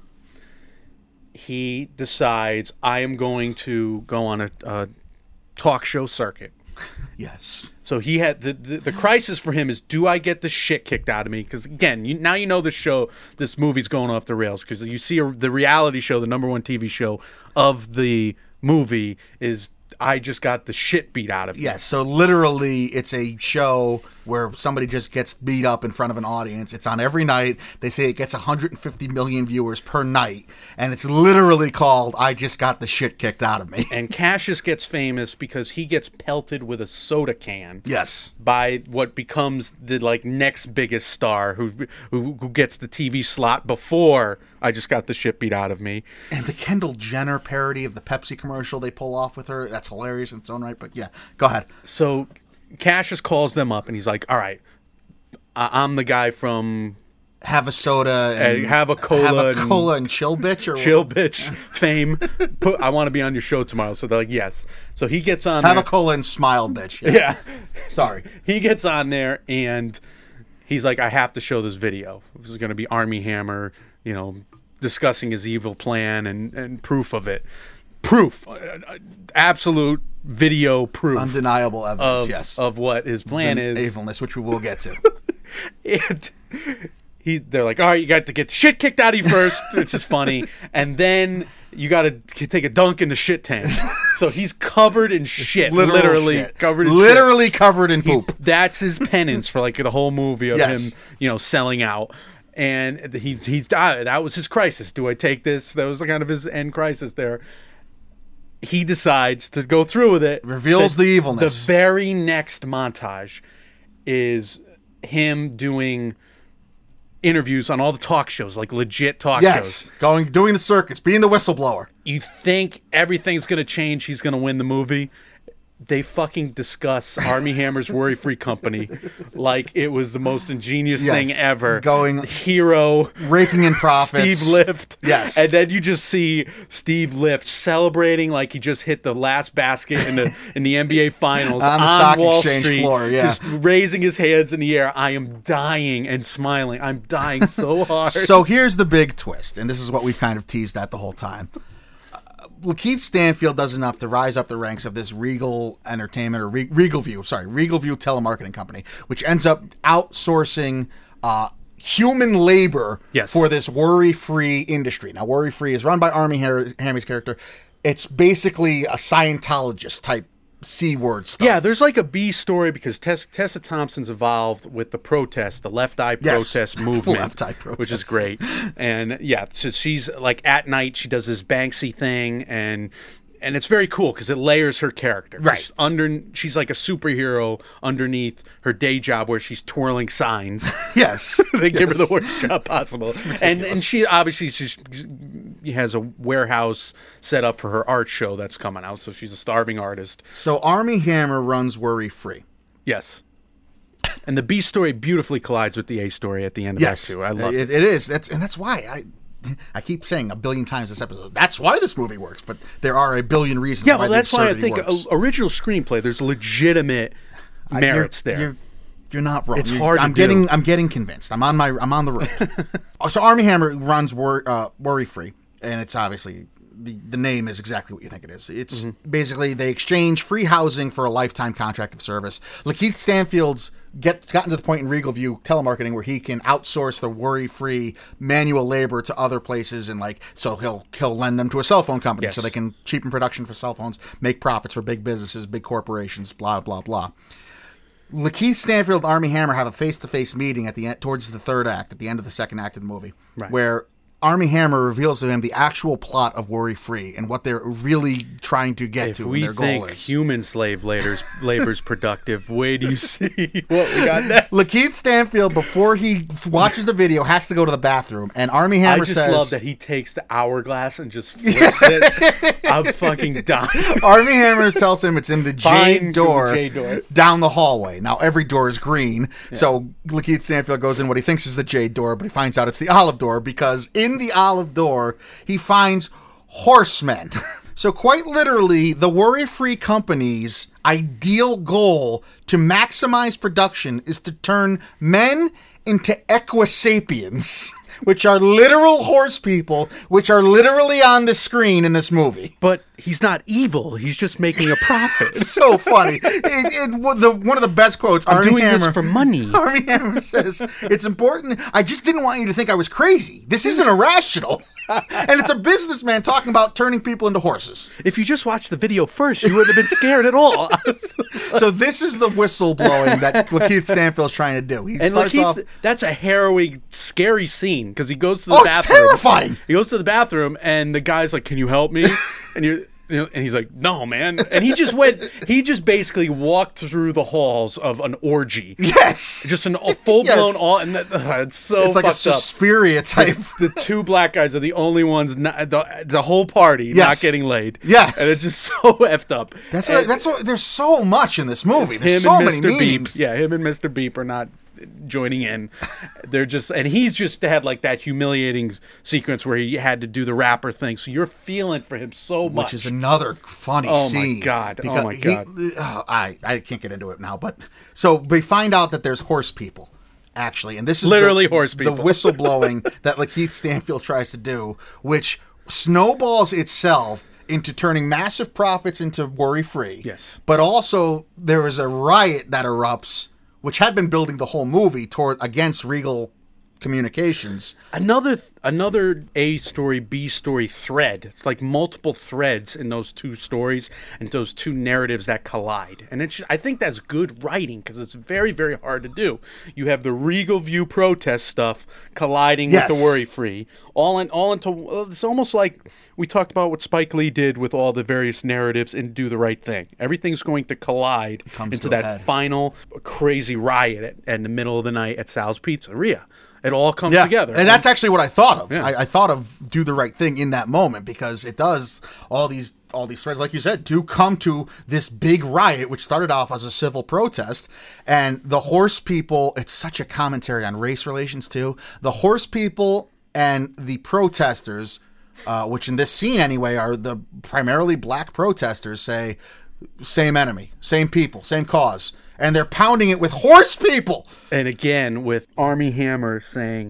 S2: He decides, I am going to go on a, a talk show circuit.
S1: Yes.
S2: So he had the, the the crisis for him is, do I get the shit kicked out of me? Because again, you, now you know the show, this movie's going off the rails because you see a, the reality show, the number one T V show of the movie is I just got the shit beat out of me.
S1: Yes. So literally, it's a show where somebody just gets beat up in front of an audience. It's on every night. They say it gets one hundred fifty million viewers per night, and it's literally called "I Just Got the Shit Kicked Out of Me."
S2: And Cassius gets famous because he gets pelted with a soda can.
S1: Yes.
S2: By what becomes the like next biggest star who who, who gets the T V slot before I just got the shit beat out of me.
S1: And the Kendall Jenner parody of the Pepsi commercial they pull off with her, that's hilarious in its own right. But yeah, go ahead.
S2: So Cassius calls them up and he's like, all right, I- I'm the guy from
S1: Have a soda and
S2: Hey, have a cola
S1: have a
S2: and-
S1: cola and chill bitch or
S2: Chill Bitch fame. Put, I want to be on your show tomorrow. So they're like, yes. So he gets on
S1: have
S2: there.
S1: a cola and smile bitch. Yeah.
S2: Yeah.
S1: Sorry.
S2: He gets on there and he's like, I have to show this video. This is going to be Armie Hammer, you know, discussing his evil plan and, and proof of it. Proof. Uh, absolute video proof.
S1: Undeniable evidence.
S2: of,
S1: yes.
S2: of what his plan
S1: And
S2: is.
S1: evilness, which we will get to.
S2: And he, they're like, all right, you got to get the shit kicked out of you first, which is funny. And then you got to take a dunk in the shit tank. So he's covered in shit.
S1: Literal
S2: literally
S1: shit.
S2: covered in shit.
S1: literally covered in poop.
S2: That's his penance for like the whole movie of
S1: Yes.
S2: him, you know, selling out. And he he's ah, that was his crisis. Do I take this? That was kind of his end crisis there. He decides to go through with it.
S1: Reveals the evilness.
S2: The very next montage is him doing interviews on all the talk shows, like legit talk
S1: Yes.
S2: shows.
S1: Going doing the circuits, being the whistleblower.
S2: You think everything's going to change, he's going to win the movie. They fucking discuss Armie Hammer's Worry Free Company like it was the most ingenious
S1: Yes.
S2: thing ever.
S1: Going-
S2: Hero,
S1: Raking in profits.
S2: Steve Lift.
S1: Yes.
S2: And then you just see Steve Lift celebrating like he just hit the last basket in the in the N B A Finals
S1: On
S2: on,
S1: the stock
S2: Wall
S1: exchange
S2: Street,
S1: floor, yeah.
S2: just raising his hands in the air. I am dying and smiling. I'm dying so hard.
S1: So here's the big twist, and this is what we've kind of teased at the whole time. Uh, Lakeith Stanfield does enough to rise up the ranks of this Regal Entertainment, or Re- Regal View, sorry, Regal View telemarketing company, which ends up outsourcing uh, human labor
S2: Yes.
S1: for this worry-free industry. Now, worry-free is run by Armie Har- Hammer's character. It's basically a Scientologist type C-word stuff.
S2: Yeah, there's like a B story because Tess, Tessa Thompson's involved with the protest, the Left Eye
S1: Yes.
S2: protest movement,
S1: Left Eye protest.
S2: which is great. And yeah, so she's like at night she does this Banksy thing, and and it's very cool because it layers her character.
S1: Right.
S2: She's under, she's like a superhero underneath her day job where she's twirling signs.
S1: Yes.
S2: They give her
S1: Yes.
S2: the worst job possible, and and she obviously she's, she has a warehouse set up for her art show that's coming out. So she's a starving artist.
S1: So Armie Hammer runs worry-free.
S2: Yes. And the B story beautifully collides with the A story at the end of
S1: Yes,
S2: that too. I love
S1: it,
S2: it.
S1: it is. That's and that's why I. I keep saying a billion times this episode. That's why this movie works, but there are a billion reasons.
S2: Yeah,
S1: why
S2: well, that's
S1: the
S2: why I
S1: absurdity
S2: think
S1: works.
S2: a, original screenplay. There's legitimate
S1: I-
S2: merits
S1: you're,
S2: there.
S1: You're, you're not wrong.
S2: It's
S1: You're-
S2: hard to
S1: I'm
S2: do.
S1: getting. I'm getting convinced. I'm on my. I'm on the road. So Armie Hammer runs wor- uh, worry free, and it's obviously the the name is exactly what you think it is. It's
S2: Mm-hmm.
S1: basically they exchange free housing for a lifetime contract of service. Lakeith Stanfield's get gotten to the point in Regal View telemarketing where he can outsource the worry-free manual labor to other places, and like so he'll he'll lend them to a cell phone company
S2: Yes.
S1: so they can cheapen production for cell phones, make profits for big businesses, big corporations, blah blah blah. Lakeith Stanfield and Armie Hammer have a face-to-face meeting at the end, towards the third act, at the end of the second act of the movie,
S2: Right.
S1: where Armie Hammer reveals to him the actual plot of Worry Free and what they're really trying to get
S2: if
S1: to
S2: we
S1: and their goal
S2: think
S1: is.
S2: human slave labor's labor's productive, wait do you see what we got next?
S1: Lakeith Stanfield, before he watches the video, has to go to the bathroom, and Armie
S2: I
S1: Hammer
S2: just
S1: says,
S2: love that he takes the hourglass and just flips it. I'm fucking dying.
S1: Armie Hammer tells him it's in the
S2: Fine,
S1: J door,
S2: J door.
S1: down the hallway. Now, every door is green, so Lakeith Stanfield goes in what he thinks is the J door, but he finds out it's the olive door because in the olive door, he finds horsemen. So quite literally, the worry-free company's ideal goal to maximize production is to turn men into equisapiens, which are literal horse people, which are literally on the screen in this movie.
S2: But he's not evil. He's just making a profit.
S1: So funny. It, it, one of the, one of the best quotes.
S2: I'm
S1: Armie
S2: doing
S1: Hammer,
S2: this for money.
S1: Armie Hammer says, "It's important. I just didn't want you to think I was crazy. This isn't irrational." And it's a businessman talking about turning people into horses.
S2: If you just watched the video first, you wouldn't have been scared at all.
S1: So this is the whistle blowing that Lakeith Stanfield's trying to do. He
S2: And
S1: starts
S2: Lakeith,
S1: off.
S2: that's a harrowing, scary scene because he goes to the
S1: Oh, it's
S2: bathroom.
S1: terrifying.
S2: He goes to the bathroom, and the guy's like, "Can you help me?" And you're. You know, and he's like, "No, man." And he just went, he just basically walked through the halls of an orgy.
S1: Yes.
S2: Just an, a full blown,
S1: Yes.
S2: all, and that, uh, it's so
S1: It's like a
S2: fucked up.
S1: Suspiria type.
S2: The two black guys are the only ones, not, the, the whole party not
S1: Yes.
S2: getting laid.
S1: Yes.
S2: And it's just so effed up.
S1: That's
S2: And
S1: what, that's what, there's so much in this movie. There's
S2: him
S1: so
S2: and
S1: many
S2: Mister Beep.
S1: meanings.
S2: Yeah, him and Mister Beep are not joining in. They're just, and he's just had like that humiliating sequence where he had to do the rapper thing. So you're feeling for him so much.
S1: Which is another funny
S2: Oh my
S1: scene.
S2: God. Oh
S1: because
S2: my
S1: he-
S2: God.
S1: oh, I I can't get into it now, but so we find out that there's horse people, actually, and this is
S2: Literally
S1: the,
S2: horse people.
S1: The whistle blowing that Lakeith Stanfield tries to do, which snowballs itself into turning massive profits into worry free.
S2: Yes.
S1: But also there is a riot that erupts, which had been building the whole movie toward against Regal Communications.
S2: Another another A story, B story thread. It's like multiple threads in those two stories and those two narratives that collide. And it's I think that's good writing because it's very, very hard to do. You have the Regal View protest stuff colliding
S1: Yes.
S2: with the Worry Free. All in all into it's almost like we talked about what Spike Lee did with all the various narratives in Do the Right Thing. Everything's going to collide
S1: Comes
S2: into
S1: to a
S2: that
S1: head.
S2: final crazy riot at, at the middle of the night at Sal's Pizzeria. It all comes
S1: Yeah,
S2: together.
S1: and that's actually what I thought of.
S2: Yeah.
S1: I, I thought of Do the Right Thing in that moment because it does all these all these threads, like you said, do come to this big riot, which started off as a civil protest, and the horse people. It's such a commentary on race relations too. The horse people and the protesters, uh, which in this scene anyway are the primarily black protesters, say same enemy, same people, same cause. And they're pounding it with horse people.
S2: And again, with Armie Hammer saying,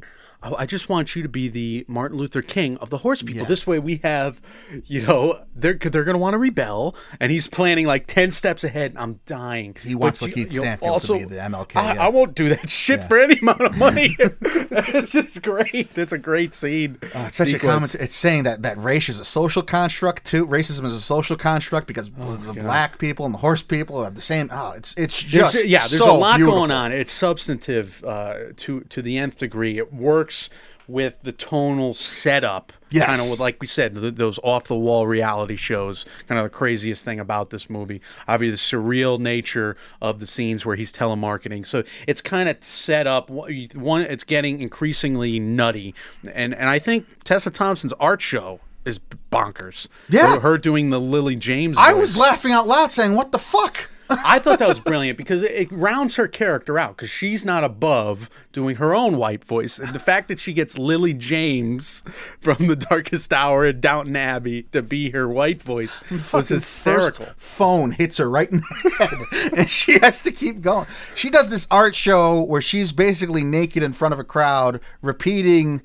S2: I, I just want you to be the Martin Luther King of the horse people.
S1: Yeah.
S2: This way we have, you know, they're they're going to want to rebel, and he's planning like ten steps ahead. And I'm dying.
S1: He wants
S2: But
S1: Lakeith
S2: you- you
S1: Stanfield
S2: also-
S1: to be the M L K.
S2: I,
S1: yeah.
S2: I won't do that shit for any amount of money. It's just great. It's a great scene.
S1: Uh, it's such
S2: sequence.
S1: a comment. It's saying that, that race is a social construct too. Racism is a social construct because the black people and the horse people have the same. Oh, it's it's
S2: There's-
S1: just
S2: yeah, there's
S1: so
S2: a lot
S1: beautiful.
S2: going on. It's substantive uh, to to the nth degree. It works with the tonal setup.
S1: Yes.
S2: Kind of with, like we said, th- those off the wall reality shows. Kind of the craziest thing about this movie. Obviously, the surreal nature of the scenes where he's telemarketing. So it's kind of set up. One, it's getting increasingly nutty, and and I think Tessa Thompson's art show is bonkers.
S1: Yeah.
S2: her, her doing the Lily James.
S1: I
S2: voice.
S1: was laughing out loud, saying, "What the fuck."
S2: I thought that was brilliant because it, it rounds her character out because she's not above doing her own white voice. And the fact that she gets Lily James from The Darkest Hour at Downton Abbey to be her white voice was
S1: Fucking
S2: hysterical.
S1: First phone hits her right in the head, and she has to keep going. She does this art show where she's basically naked in front of a crowd, repeating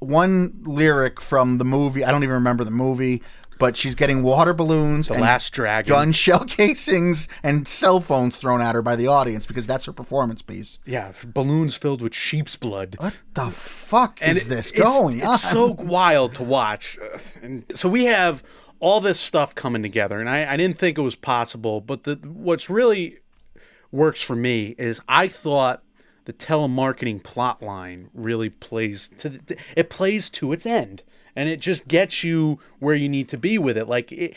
S1: one lyric from the movie. I don't even remember the movie. But she's getting water balloons,
S2: The
S1: and
S2: Last Dragon.
S1: gun shell casings, and cell phones thrown at her by the audience because that's her performance piece.
S2: Yeah, balloons filled with sheep's blood.
S1: What the fuck
S2: And
S1: is
S2: it-
S1: this
S2: it's-
S1: going
S2: it's,
S1: on?
S2: so wild to watch. Uh, And so we have all this stuff coming together, and I, I didn't think it was possible. But the what's really works for me is I thought the telemarketing plot line really plays to the, it plays to its end, and it just gets you where you need to be with it. Like it,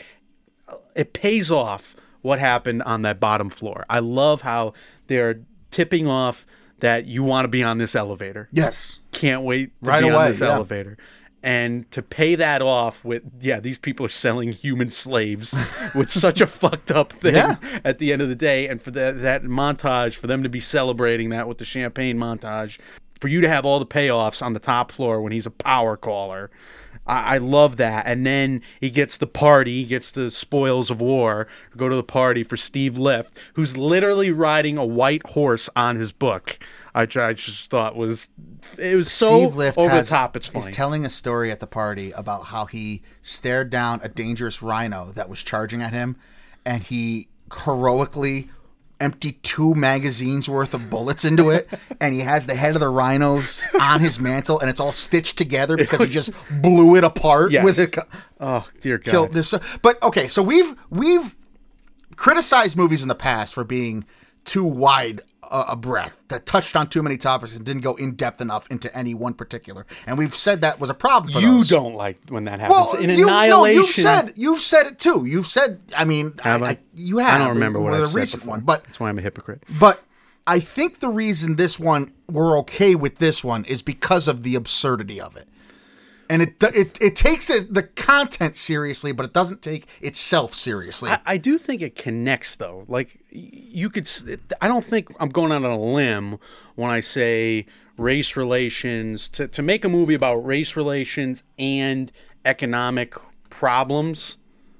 S2: it pays off what happened on that bottom floor. I love how they're tipping off that you want to be on this elevator.
S1: Yes.
S2: Can't wait to
S1: Right
S2: be
S1: away,
S2: on this
S1: yeah.
S2: elevator. And to pay that off with, yeah, these people are selling human slaves with such a fucked up thing
S1: Yeah.
S2: at the end of the day. And for that, that montage, for them to be celebrating that with the champagne montage, for you to have all the payoffs on the top floor when he's a power caller. I, I love that. And then he gets the party, he gets the spoils of war, go to the party for Steve Lift, who's literally riding a white horse on his book. I, I just thought was it was so
S1: Steve Lift
S2: over
S1: has,
S2: the top. It's funny.
S1: He's telling a story at the party about how he stared down a dangerous rhino that was charging at him, and he heroically emptied two magazines worth of bullets into it, and he has the head of the rhinos on his mantle, and it's all stitched together because he just blew it apart
S2: Yes.
S1: with it.
S2: Oh dear God!
S1: Killed this, but okay, so we've we've criticized movies in the past for being too wide a, a breadth, that touched on too many topics and didn't go in depth enough into any one particular. And we've said that was a problem for
S2: You
S1: those.
S2: don't like when that happens.
S1: Well,
S2: In
S1: you, no,
S2: Annihilation,
S1: you've said you've said it too. You've said, I mean,
S2: Have
S1: I,
S2: I?
S1: I, you have.
S2: I don't remember what
S1: with
S2: I
S1: a
S2: said
S1: recent
S2: before.
S1: one, but
S2: That's why I'm a hypocrite.
S1: but I think the reason this one we're okay with this one is because of the absurdity of it. And it it it takes it, the content seriously, but it doesn't take itself seriously.
S2: I, I do think it connects, though. Like y- you could, s- it- I don't think I'm going out on a limb when I say race relations. To to make a movie about race relations and economic problems,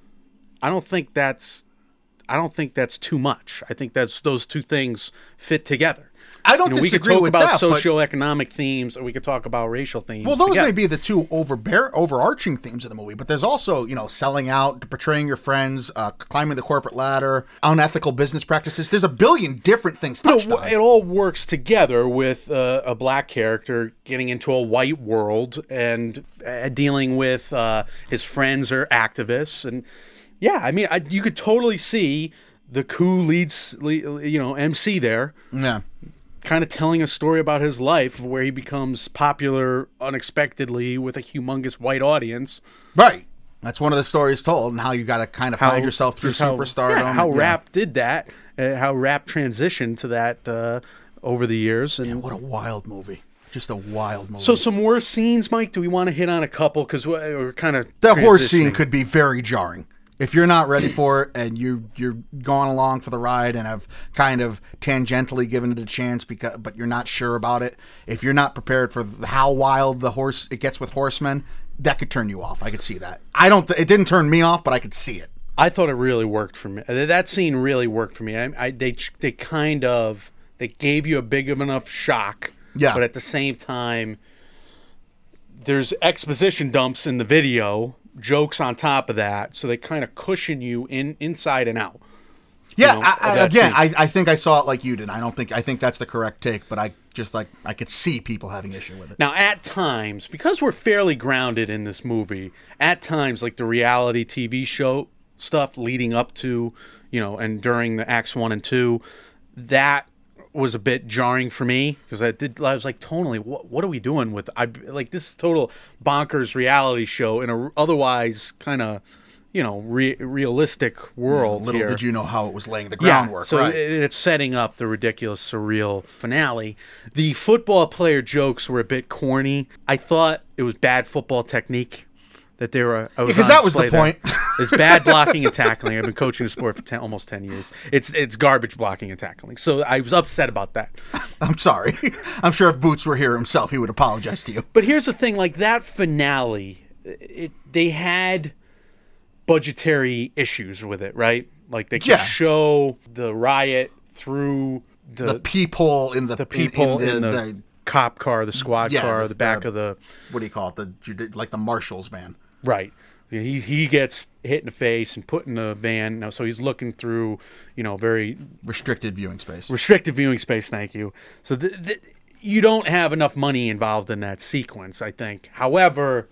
S2: I don't think that's, I don't think that's too much. I think that's those two things fit together.
S1: I don't
S2: You know, we could
S1: disagree
S2: talk
S1: with
S2: about
S1: that, but-
S2: socioeconomic themes, or we could talk about racial themes.
S1: Well, those
S2: together.
S1: may be the two overbear, overarching themes of the movie, but there's also, you know, selling out, betraying your friends, uh, climbing the corporate ladder, unethical business practices. There's a billion different things
S2: No,
S1: touched on.
S2: it all works together with uh, a black character getting into a white world and uh, dealing with uh, his friends or activists, and yeah, I mean, I, you could totally see the coup leads, le- you know, M C there,
S1: Yeah.
S2: kind of telling a story about his life where he becomes popular unexpectedly with a humongous white audience.
S1: Right. That's one of the stories told, and how you got to kind of find yourself through
S2: just how-
S1: superstardom.
S2: yeah, how
S1: Yeah.
S2: rap did that, uh, how rap transitioned to that uh, over the years, and
S1: What a wild movie. Just a wild movie.
S2: so some worse scenes, Mike. Do we want to hit on a couple because we're, we're kind of
S1: the horse scene could be very jarring. If you're not ready for it and you you're going along for the ride and have kind of tangentially given it a chance, because but you're not sure about it, if you're not prepared for how wild the horse it gets with horsemen, that could turn you off. I could see that. I don't. Th- it didn't turn me off, but I could see it.
S2: I thought it really worked for me. Uh, That scene really worked for me. I, I they they kind of they gave you a big of enough shock,
S1: Yeah.
S2: but at the same time, there's exposition dumps in the video, jokes on top of that, so they kind of cushion you in inside and out.
S1: Yeah,
S2: you know,
S1: I, I,
S2: of that
S1: again,
S2: scene.
S1: I, I think I saw it like you did. I don't think I think that's the correct take, but I just like I could see people having issue with it.
S2: Now, at times, because we're fairly grounded in this movie, at times, like the reality T V show stuff leading up to, you know, and during the acts one and two, that was a bit jarring for me because I did. I was like, tonally, what what are we doing with? I like this is total bonkers reality show in a otherwise kind of, you know, re- realistic world.
S1: Little
S2: here.
S1: did you know how it was laying the groundwork.
S2: So
S1: right.
S2: it, it's setting up the ridiculous, surreal finale. The football player jokes were a bit corny. I thought it was bad football technique that they were. I was
S1: Because
S2: on
S1: that was the
S2: display there.
S1: point.
S2: It's bad blocking and tackling. I've been coaching the sport for ten, almost ten years. It's it's garbage blocking and tackling. So I was upset about that.
S1: I'm sorry. I'm sure if Boots were here himself, he would apologize to you.
S2: But here's the thing: like that finale, it they had budgetary issues with it, right? Like they could
S1: Yeah.
S2: show the riot through the
S1: The peephole in the
S2: the people in,
S1: in,
S2: the,
S1: the,
S2: cop car, the squad
S1: Yeah,
S2: car,
S1: the-
S2: the back
S1: the-
S2: of the
S1: what do you call it? The judi- like the marshal's van.
S2: right. He he gets hit in the face and put in a van. Now, so he's looking through, you know, very
S1: Restricted viewing space.
S2: restricted viewing space. Thank you. So th- th- you don't have enough money involved in that sequence, I think. However,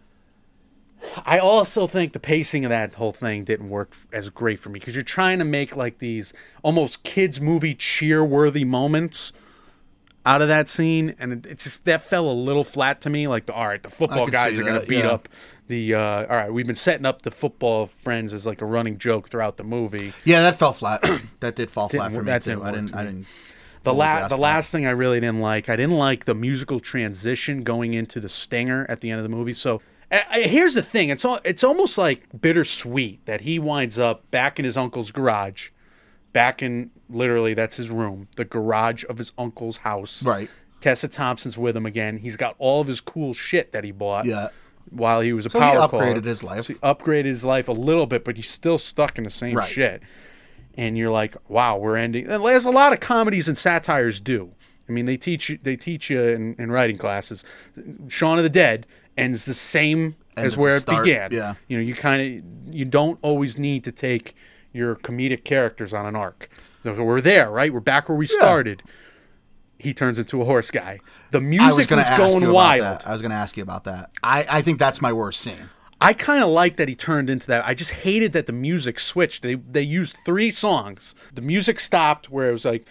S2: I also think the pacing of that whole thing didn't work f- as great for me because you're trying to make like these almost kids movie cheer-worthy moments out of that scene, and it, it just that fell a little flat to me. Like, the, all right, the football
S1: could
S2: guys
S1: see
S2: are going to
S1: that,
S2: beat
S1: yeah.
S2: up the. Uh, all right, we've been setting up the football friends as like a running joke throughout the movie.
S1: Yeah, that fell flat. That did fall flat
S2: Didn't-
S1: for me
S2: that
S1: too.
S2: didn't
S1: I
S2: work
S1: didn't.
S2: to
S1: I
S2: me.
S1: didn't.
S2: The
S1: fully
S2: la-
S1: grasp
S2: the
S1: that.
S2: last thing I really didn't like, I didn't like the musical transition going into the stinger at the end of the movie. So uh, here's the thing: it's all, it's almost like bittersweet that he winds up back in his uncle's garage, back in literally that's his room, the garage of his uncle's house.
S1: Right.
S2: Tessa Thompson's with him again. He's got all of his cool shit that he bought.
S1: Yeah.
S2: While he was a
S1: So he
S2: power
S1: upgraded
S2: caller.
S1: his life.
S2: So he upgraded his life a little bit, but he's still stuck in the same
S1: Right.
S2: shit. And you're like, wow, we're ending. And as a lot of comedies and satires do. I mean, they teach you. They teach you in, in writing classes. Shaun of the Dead ends the same
S1: End
S2: as
S1: at
S2: where
S1: the
S2: it
S1: start,
S2: began.
S1: yeah.
S2: You know, you kind of you don't always need to take your comedic characters on an arc. So we're there, right? We're back where we started. He turns into a horse guy. The
S1: I was
S2: music
S1: going
S2: was,
S1: to ask
S2: going
S1: you about
S2: wild.
S1: that. I was going to ask you about that. I, I think that's my worst scene.
S2: I kind of like that he turned into that. I just hated that the music switched. They they used three songs. The music stopped where it was like,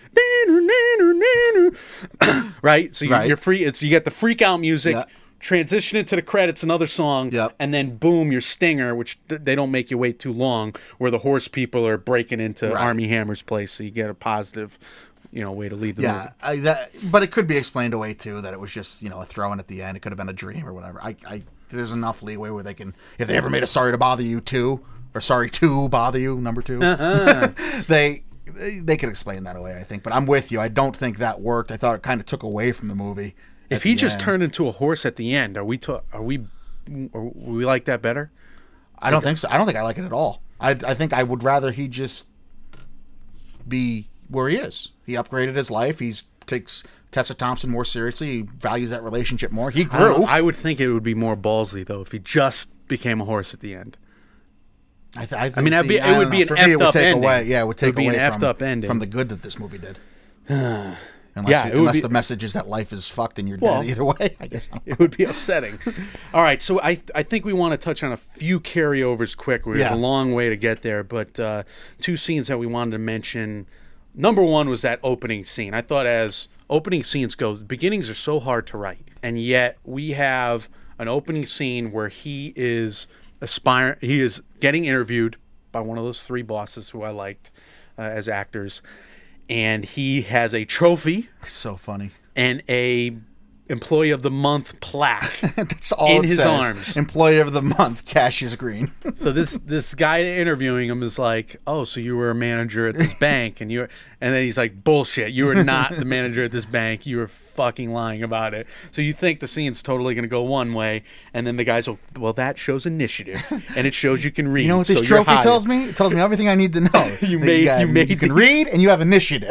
S2: right? So you,
S1: Right.
S2: you're free. It's you get the freak out music.
S1: Yeah.
S2: Transition into the credits, another song,
S1: Yep.
S2: and then boom, your stinger, which th- they don't make you wait too long, where the horse people are breaking into
S1: Right.
S2: Army Hammer's place, so you get a positive, you know, way to lead the movie.
S1: Yeah, I, that, but it could be explained away too that it was just you know a throw in at the end. It could have been a dream or whatever. I, I there's enough leeway where they can if they ever made a Sorry to Bother You two or Sorry to Bother You number two, they they could explain that away. I think, but I'm with you. I don't think that worked. I thought it kind of took away from the movie.
S2: If
S1: at
S2: he
S1: the
S2: just
S1: end.
S2: turned into a horse at the end, are we ta- are we are we like that better?
S1: I don't think so. I don't think I like it at all. I I think I would rather he just be where he is. He upgraded his life. He's takes Tessa Thompson more seriously. He values that relationship more. He
S2: I, don't
S1: grew.
S2: know. I would think it would be more ballsy though if he just became a horse at the end.
S1: I, th- I, think,
S2: I mean, that'd be-
S1: see,
S2: it
S1: I
S2: would
S1: don't
S2: be
S1: know.
S2: an
S1: For me, it would
S2: effed-up
S1: take
S2: ending.
S1: away. Yeah, it would
S2: It
S1: take
S2: would be an
S1: away from,
S2: effed-up ending.
S1: from the good that this movie did. Unless,
S2: Yeah,
S1: you-
S2: it would
S1: unless
S2: be-
S1: the message is that life is fucked and you're
S2: Well,
S1: dead either way. I guess.
S2: It would be upsetting. All right, so I I think we want to touch on a few carryovers quick. There's
S1: Yeah.
S2: a long way to get there, but uh, two scenes that we wanted to mention. Number one was that opening scene. I thought as opening scenes go, the beginnings are so hard to write, and yet we have an opening scene where he is aspiring, he is getting interviewed by one of those three bosses who I liked uh, as actors, and he has a trophy
S1: So funny.
S2: and a employee of the month plaque.
S1: That's all
S2: In
S1: it
S2: his
S1: says.
S2: arms.
S1: Employee of the month, Cassius Green.
S2: So this this guy interviewing him is like, "Oh, so you were a manager at this bank?" And you and then he's like, "Bullshit! You were not the manager at this bank. You were fucking lying about it." So you think the scene's totally going to go one way, and then the guy's like, "Well, that shows initiative, and it shows you can read."
S1: You know what
S2: so
S1: this
S2: you're
S1: trophy
S2: hired."
S1: tells me? It tells me everything I need to know.
S2: You
S1: That
S2: made-
S1: got-
S2: you made
S1: You can
S2: these-
S1: read and you have initiative.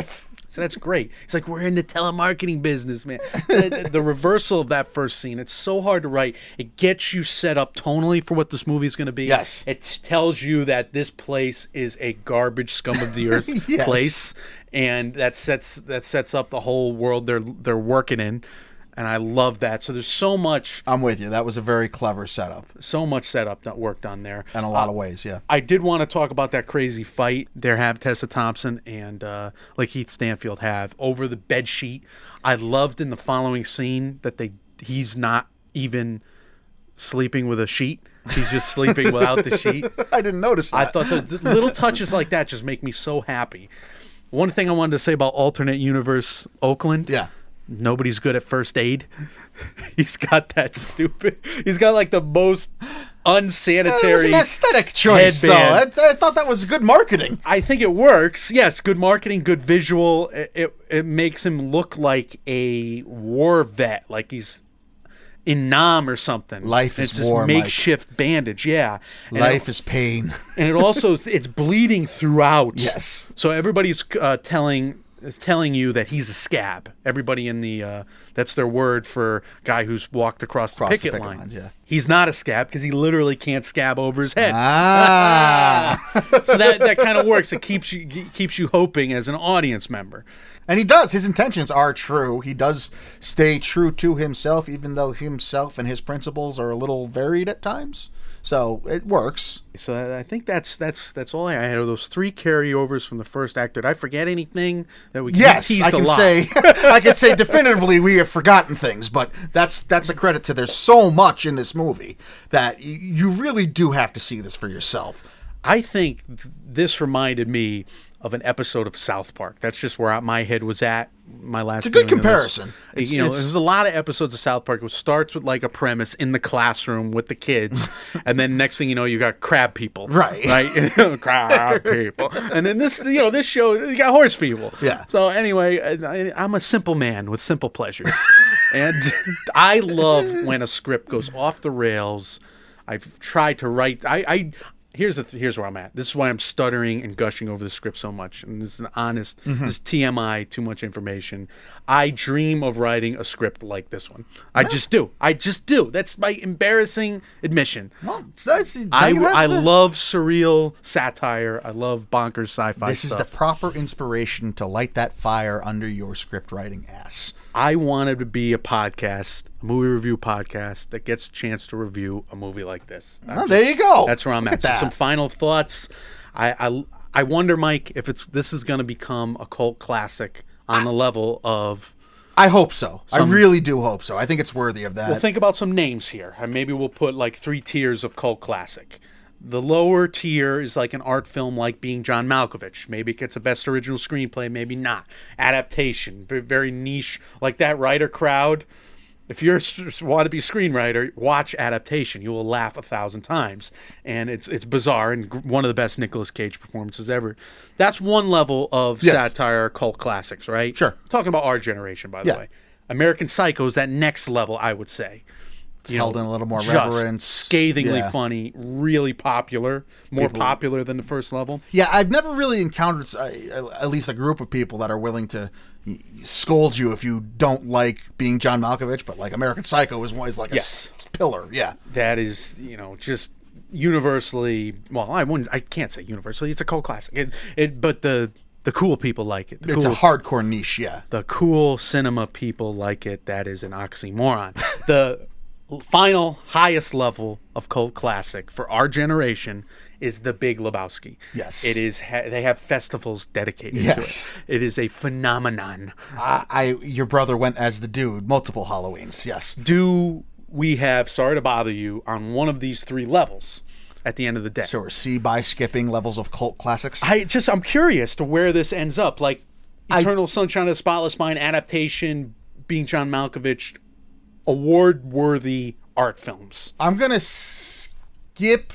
S2: So that's great. He's like, we're in the telemarketing business, man. the, the reversal of that first scene, it's so hard to write. It gets you set up tonally for what this movie is going to be.
S1: Yes.
S2: It tells you that this place is a garbage scum of the earth
S1: Yes.
S2: place, and that sets that sets up the whole world they're they're working in. And I love that. So there's so much,
S1: I'm with you. That was a very clever setup
S2: so much setup that work done there.
S1: in a lot of ways, yeah.
S2: I did want to talk about that crazy fight there have Tessa Thompson and uh, like Heath Stanfield have over the bed sheet. I loved in the following scene that they he's not even sleeping with a sheet. He's just sleeping without the sheet.
S1: I didn't notice that.
S2: I thought the, the little touches like that just make me so happy. One thing I wanted to say about alternate universe Oakland.
S1: Yeah.
S2: Nobody's good at first aid. He's got that stupid. He's got like the most unsanitary.
S1: It was an aesthetic choice,
S2: headband.
S1: though. I, I thought that was good marketing.
S2: I think it works. Yes, good marketing, good visual. It, it it makes him look like a war vet, like he's in Nam or something.
S1: Life is
S2: it's this
S1: war, Mike.
S2: makeshift bandage. Yeah, and
S1: Life
S2: it,
S1: is pain.
S2: and it also it's bleeding throughout.
S1: Yes.
S2: So everybody's uh, telling. is telling you that he's a scab. Everybody in the, uh, that's their word for guy who's walked across the
S1: Across the
S2: picket,
S1: picket
S2: line.
S1: lines, yeah.
S2: He's not a scab because he literally can't scab over his head.
S1: Ah.
S2: So that, that kind of works. It keeps you keeps you hoping as an audience member.
S1: And he does. His intentions are true. He does stay true to himself, even though himself and his principles are a little varied at times. So it works.
S2: So I think that's that's that's all I had. Are those three carryovers from the first act? Did I forget anything that we
S1: Yes,
S2: teased
S1: I
S2: a
S1: can
S2: lot?
S1: say I can say definitively we have forgotten things, but that's that's a credit to there's so much in this movie that y- you really do have to see this for yourself.
S2: I think th- this reminded me of an episode of South Park. That's just where I, my head was at. My last.
S1: It's a good
S2: viewing of this.
S1: comparison. It's-
S2: you know,
S1: it's-
S2: there's a lot of episodes of South Park. It starts with like a premise in the classroom with the kids, and then next thing you know, you got crab people.
S1: Right.
S2: Right. Crab people. And then this, you know, this show you got horse people.
S1: Yeah.
S2: So anyway, I, I'm a simple man with simple pleasures, and I love when a script goes off the rails. I've tried to write. I. I Here's the th- here's where I'm at. This is why I'm stuttering and gushing over the script so much. And this is an honest,
S1: Mm-hmm.
S2: this is T M I, too much information. I dream of writing a script like this one. I just do. I just do. That's my embarrassing admission.
S1: Well, so it's,
S2: I,
S1: you have
S2: I
S1: the-
S2: love surreal satire. I love bonkers sci-fi
S1: This is
S2: stuff.
S1: the proper inspiration to light that fire under your script writing ass.
S2: I wanted to be a podcast, a movie review podcast that gets a chance to review a movie like this. I'm
S1: Oh, there you go.
S2: That's where I'm
S1: Look
S2: at. So
S1: that.
S2: some final thoughts. I, I I wonder, Mike, if it's this is going to become a cult classic on the level of.
S1: I hope so. I
S2: Some-
S1: really do hope so. I think it's worthy of that.
S2: Well, think about some names here, and maybe we'll put like three tiers of cult classic. The lower tier is like an art film, like Being John Malkovich. Maybe it gets a best original screenplay, maybe not. Adaptation, very, very niche, like that writer crowd. If you're a wannabe screenwriter, watch Adaptation. You will laugh a thousand times, and it's it's bizarre and g- one of the best Nicolas Cage performances ever. That's one level of
S1: Yes.
S2: satire cult classics, right?
S1: Sure.
S2: Talking about our generation, by the
S1: Yeah.
S2: way. American Psycho is that next level, I would say. You
S1: held
S2: know,
S1: in a little more
S2: just
S1: reverence.
S2: scathingly
S1: Yeah.
S2: funny, really popular, more popular than the first level.
S1: Yeah, I've never really encountered uh, at least a group of people that are willing to y- scold you if you don't like Being John Malkovich, but like American Psycho is one is like a
S2: Yes.
S1: s- pillar. Yeah.
S2: That is, you know, just universally. Well, I wouldn't. I can't say universally. It's a cult classic. It, it but the the cool people like it. The
S1: It's
S2: cool,
S1: a hardcore niche, yeah.
S2: the cool cinema people like it. That is an oxymoron. The final highest level of cult classic for our generation is The Big Lebowski.
S1: Yes.
S2: It is. Ha- they have festivals dedicated
S1: Yes.
S2: to it. It is a phenomenon.
S1: I, I your brother went as the dude multiple Halloweens. Yes.
S2: Do we have Sorry to Bother You on one of these three levels at the end of the day?
S1: So we're C by skipping levels of cult classics.
S2: I just I'm curious to where this ends up. Like Eternal Sunshine of the Spotless Mind adaptation, Being John Malkovich, award-worthy art films.
S1: I'm gonna skip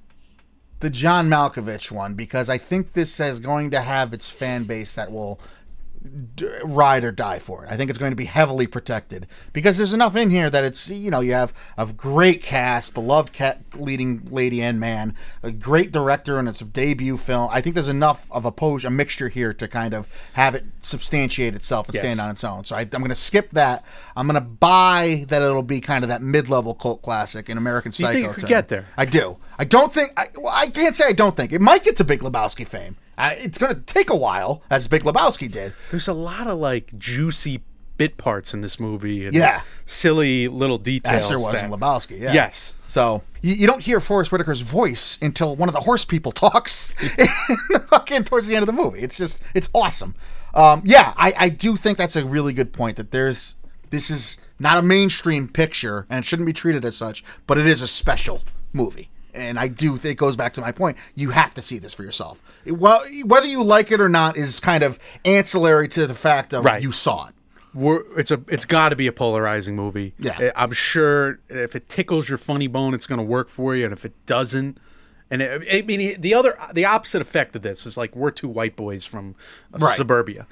S1: the John Malkovich one because I think this is going to have its fan base that will d- ride or die for it. I think it's going to be heavily protected because there's enough in here that it's, you know, you have a great cast, beloved cat leading lady and man, a great director, and it's a debut film. I think there's enough of a pose, a mixture here to kind of have it substantiate itself and
S2: Yes.
S1: stand on its own. So I, I'm going to skip that. I'm going to buy that it'll be kind of that mid-level cult classic in American Psycho.
S2: think it could
S1: term.
S2: get there?
S1: I do. I don't think. I, well, I can't say I don't think it might get to Big Lebowski fame. I, it's going to take a while, as Big Lebowski did.
S2: There's a lot of like juicy bit parts in this movie. And
S1: Yeah.
S2: silly little details.
S1: As there was
S2: that-
S1: in Lebowski. Yeah.
S2: Yes.
S1: So you, you don't hear Forrest Whitaker's voice until one of the horse people talks in the fucking towards the end of the movie. It's just it's awesome. Um, yeah, I, I do think that's a really good point. That there's this is not a mainstream picture and it shouldn't be treated as such, but it is a special movie. And I do think it goes back to my point. You have to see this for yourself. It- well, whether you like it or not is kind of ancillary to the fact of
S2: Right.
S1: you saw it.
S2: We're, it's a it's got to be a polarizing movie.
S1: Yeah.
S2: I'm sure if it tickles your funny bone, it's going to work for you, and if it doesn't, and it, I mean the other the opposite effect of this is like we're two white boys from uh,
S1: Right.
S2: suburbia.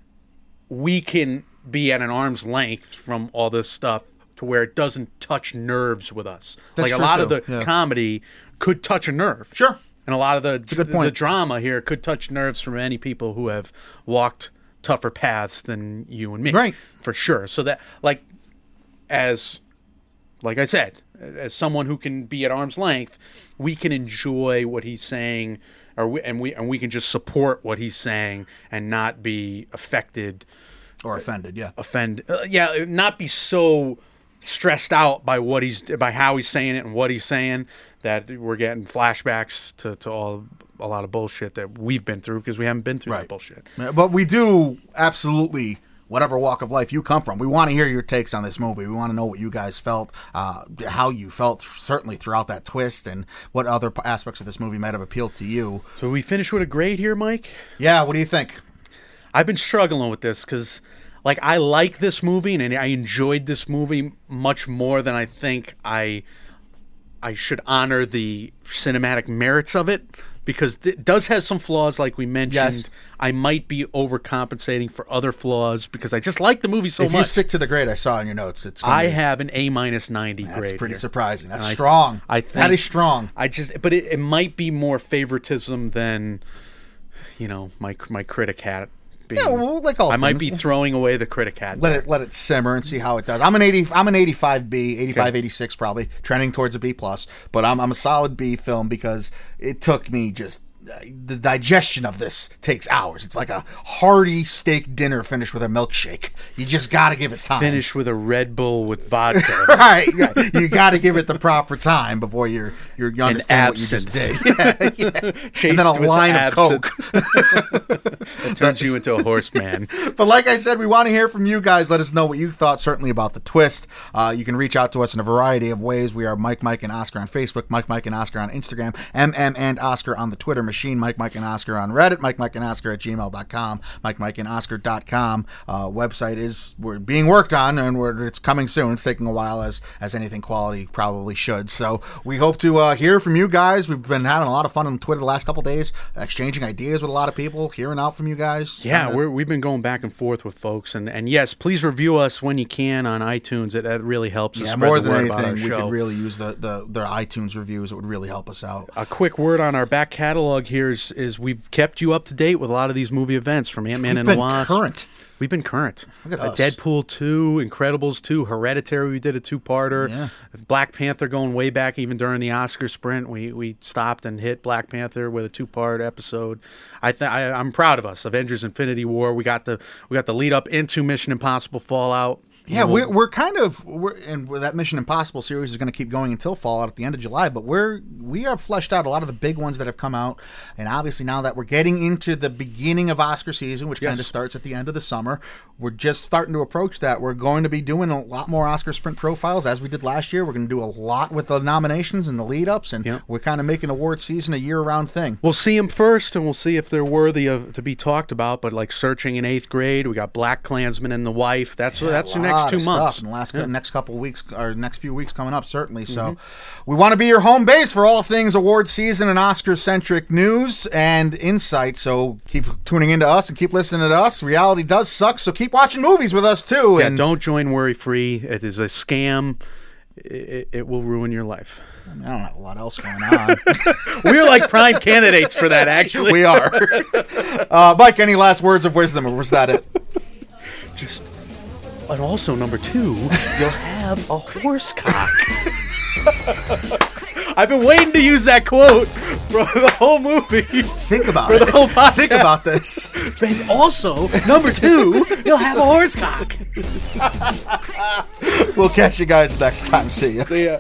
S2: We can be at an arm's length from all this stuff to where it doesn't touch nerves with us.
S1: That's
S2: like a
S1: true,
S2: lot of
S1: too.
S2: the
S1: Yeah.
S2: comedy could touch a nerve.
S1: Sure.
S2: And a lot of the
S1: a good
S2: the,
S1: point.
S2: the drama here could touch nerves for many people who have walked tougher paths than you and me.
S1: Right.
S2: For sure. So that like as like I said, as someone who can be at arm's length, we can enjoy what he's saying or we, and we and we can just support what he's saying and not be affected
S1: Or offended, yeah.
S2: offend uh, yeah not be so stressed out by what he's by how he's saying it and what he's saying that we're getting flashbacks to, to all a lot of bullshit that we've been through because we haven't been through that bullshit.
S1: But we do absolutely, whatever walk of life you come from, we want to hear your takes on this movie. We want to know what you guys felt, uh, how you felt certainly throughout that twist, and what other p- aspects of this movie might have appealed to you.
S2: So we finish with a grade here, Mike.
S1: Yeah, what do you think?
S2: I've been struggling with this because, like, I like this movie and I enjoyed this movie much more than I think I I should honor the cinematic merits of it because it does have some flaws, like we mentioned.
S1: Yes.
S2: I might be overcompensating for other flaws because I just like the movie so
S1: if
S2: much.
S1: you stick to the grade I saw in your notes, it's gonna
S2: I
S1: be,
S2: have an A minus ninety grade.
S1: that's pretty
S2: here.
S1: surprising. That's
S2: And I-
S1: strong.
S2: I
S1: that
S2: think-
S1: is strong.
S2: I just, but it, it might be more favoritism than, you know, my my critic hat. Being,
S1: Yeah, well, like all
S2: I might
S1: things.
S2: be throwing away the critic hat.
S1: Let it let it simmer and see how it does. I'm an eighty. I'm an eighty-five B, eighty-five, eighty-six probably, trending towards a B plus. But I'm I'm a solid B film because it took me just uh, the digestion of this takes hours. It's like a hearty steak dinner finished with a milkshake. You just got to give it time.
S2: Finish with a Red Bull with vodka.
S1: Right, yeah. You got to give it the proper time before you're you're you understand what you just did.
S2: absinthe.
S1: Yeah, yeah.
S2: Chased
S1: And then a
S2: with
S1: line of
S2: absinthe.
S1: Coke.
S2: That turns you into a horseman.
S1: But like I said, we want to hear from you guys. Let us know what you thought, certainly about the twist. Uh, you can reach out to us in a variety of ways. We are Mike, Mike, and Oscar on Facebook, Mike, Mike, and Oscar on Instagram, M M and Oscar on the Twitter machine, Mike, Mike, and Oscar on Reddit, Mike, Mike, and Oscar at gmail dot com, Mike, Mike, and Oscar dot com. Uh, website is we're being worked on, and we're, it's coming soon. It's taking a while, as as anything quality probably should. So we hope to uh, hear from you guys. We've been having a lot of fun on Twitter the last couple days, exchanging ideas with a lot of people, hearing out from you guys.
S2: Yeah,
S1: Trying to-
S2: we're, we've been going back and forth with folks, and, and yes, please review us when you can on iTunes. It, it really helps us
S1: Yeah,
S2: spread
S1: more
S2: the
S1: than
S2: word about our
S1: anything, we
S2: show.
S1: could really use the, the their iTunes reviews. It would really help us out.
S2: A quick word on our back catalog here is, is we've kept you up to date with a lot of these movie events from Ant-Man
S1: We've
S2: and
S1: been
S2: the Wasp.
S1: current.
S2: We've been current.
S1: Look at
S2: Uh,
S1: us.
S2: Deadpool two, Incredibles two, Hereditary, we did a two-parter.
S1: Yeah.
S2: Black Panther going way back even during the Oscar sprint. We we stopped and hit Black Panther with a two-part episode. I th- I, I'm proud of us. Avengers Infinity War. We got the we got the lead up into Mission Impossible Fallout.
S1: Yeah,
S2: We'll-
S1: we're, we're kind of we're and that Mission Impossible series is going to keep going until Fallout at the end of July. But we're we have fleshed out a lot of the big ones that have come out, and obviously now that we're getting into the beginning of Oscar season, which kind
S2: Yes.
S1: of starts at the end of the summer, we're just starting to approach that. We're going to be doing a lot more Oscar sprint profiles as we did last year. We're going to do a lot with the nominations and the lead ups, and
S2: Yeah.
S1: we're kind of making award season a year round thing.
S2: We'll see them first, and we'll see if they're worthy of to be talked about. But like Searching in Eighth Grade, we got Black Klansman and the Wife. That's
S1: Yeah,
S2: that's
S1: a
S2: your
S1: lot
S2: next two
S1: of
S2: months.
S1: stuff in the last
S2: Yeah.
S1: next couple weeks or next few weeks coming up, certainly. So we want to be your home base for all things award season and Oscar centric news and insight. So keep tuning into us and keep listening to us. Reality does suck, so keep watching movies with us too.
S2: Yeah,
S1: and
S2: don't join Worry Free. It is a scam. It, it will ruin your life.
S1: I don't have a lot else going on.
S2: We're like prime candidates for that, actually.
S1: We are. uh, Mike, any last words of wisdom, or was that it?
S2: Just, and also number two, you'll have a horse cock. I've been waiting to use that quote for the whole movie.
S1: Think about
S2: for
S1: it.
S2: the whole podcast.
S1: Think about this.
S2: And also, number two, you'll have a horse cock.
S1: We'll catch you guys next time. See ya.
S2: See ya.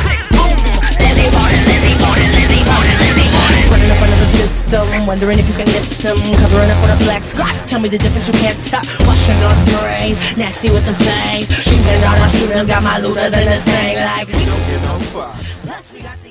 S5: Running up under the system, wondering if you can miss him. Covering up with a black squat, tell me the difference you can't tell. Washing off braids, nasty with the fangs. Shooting all my shooters, got my looters in this thing like we don't give no fuck. Plus we got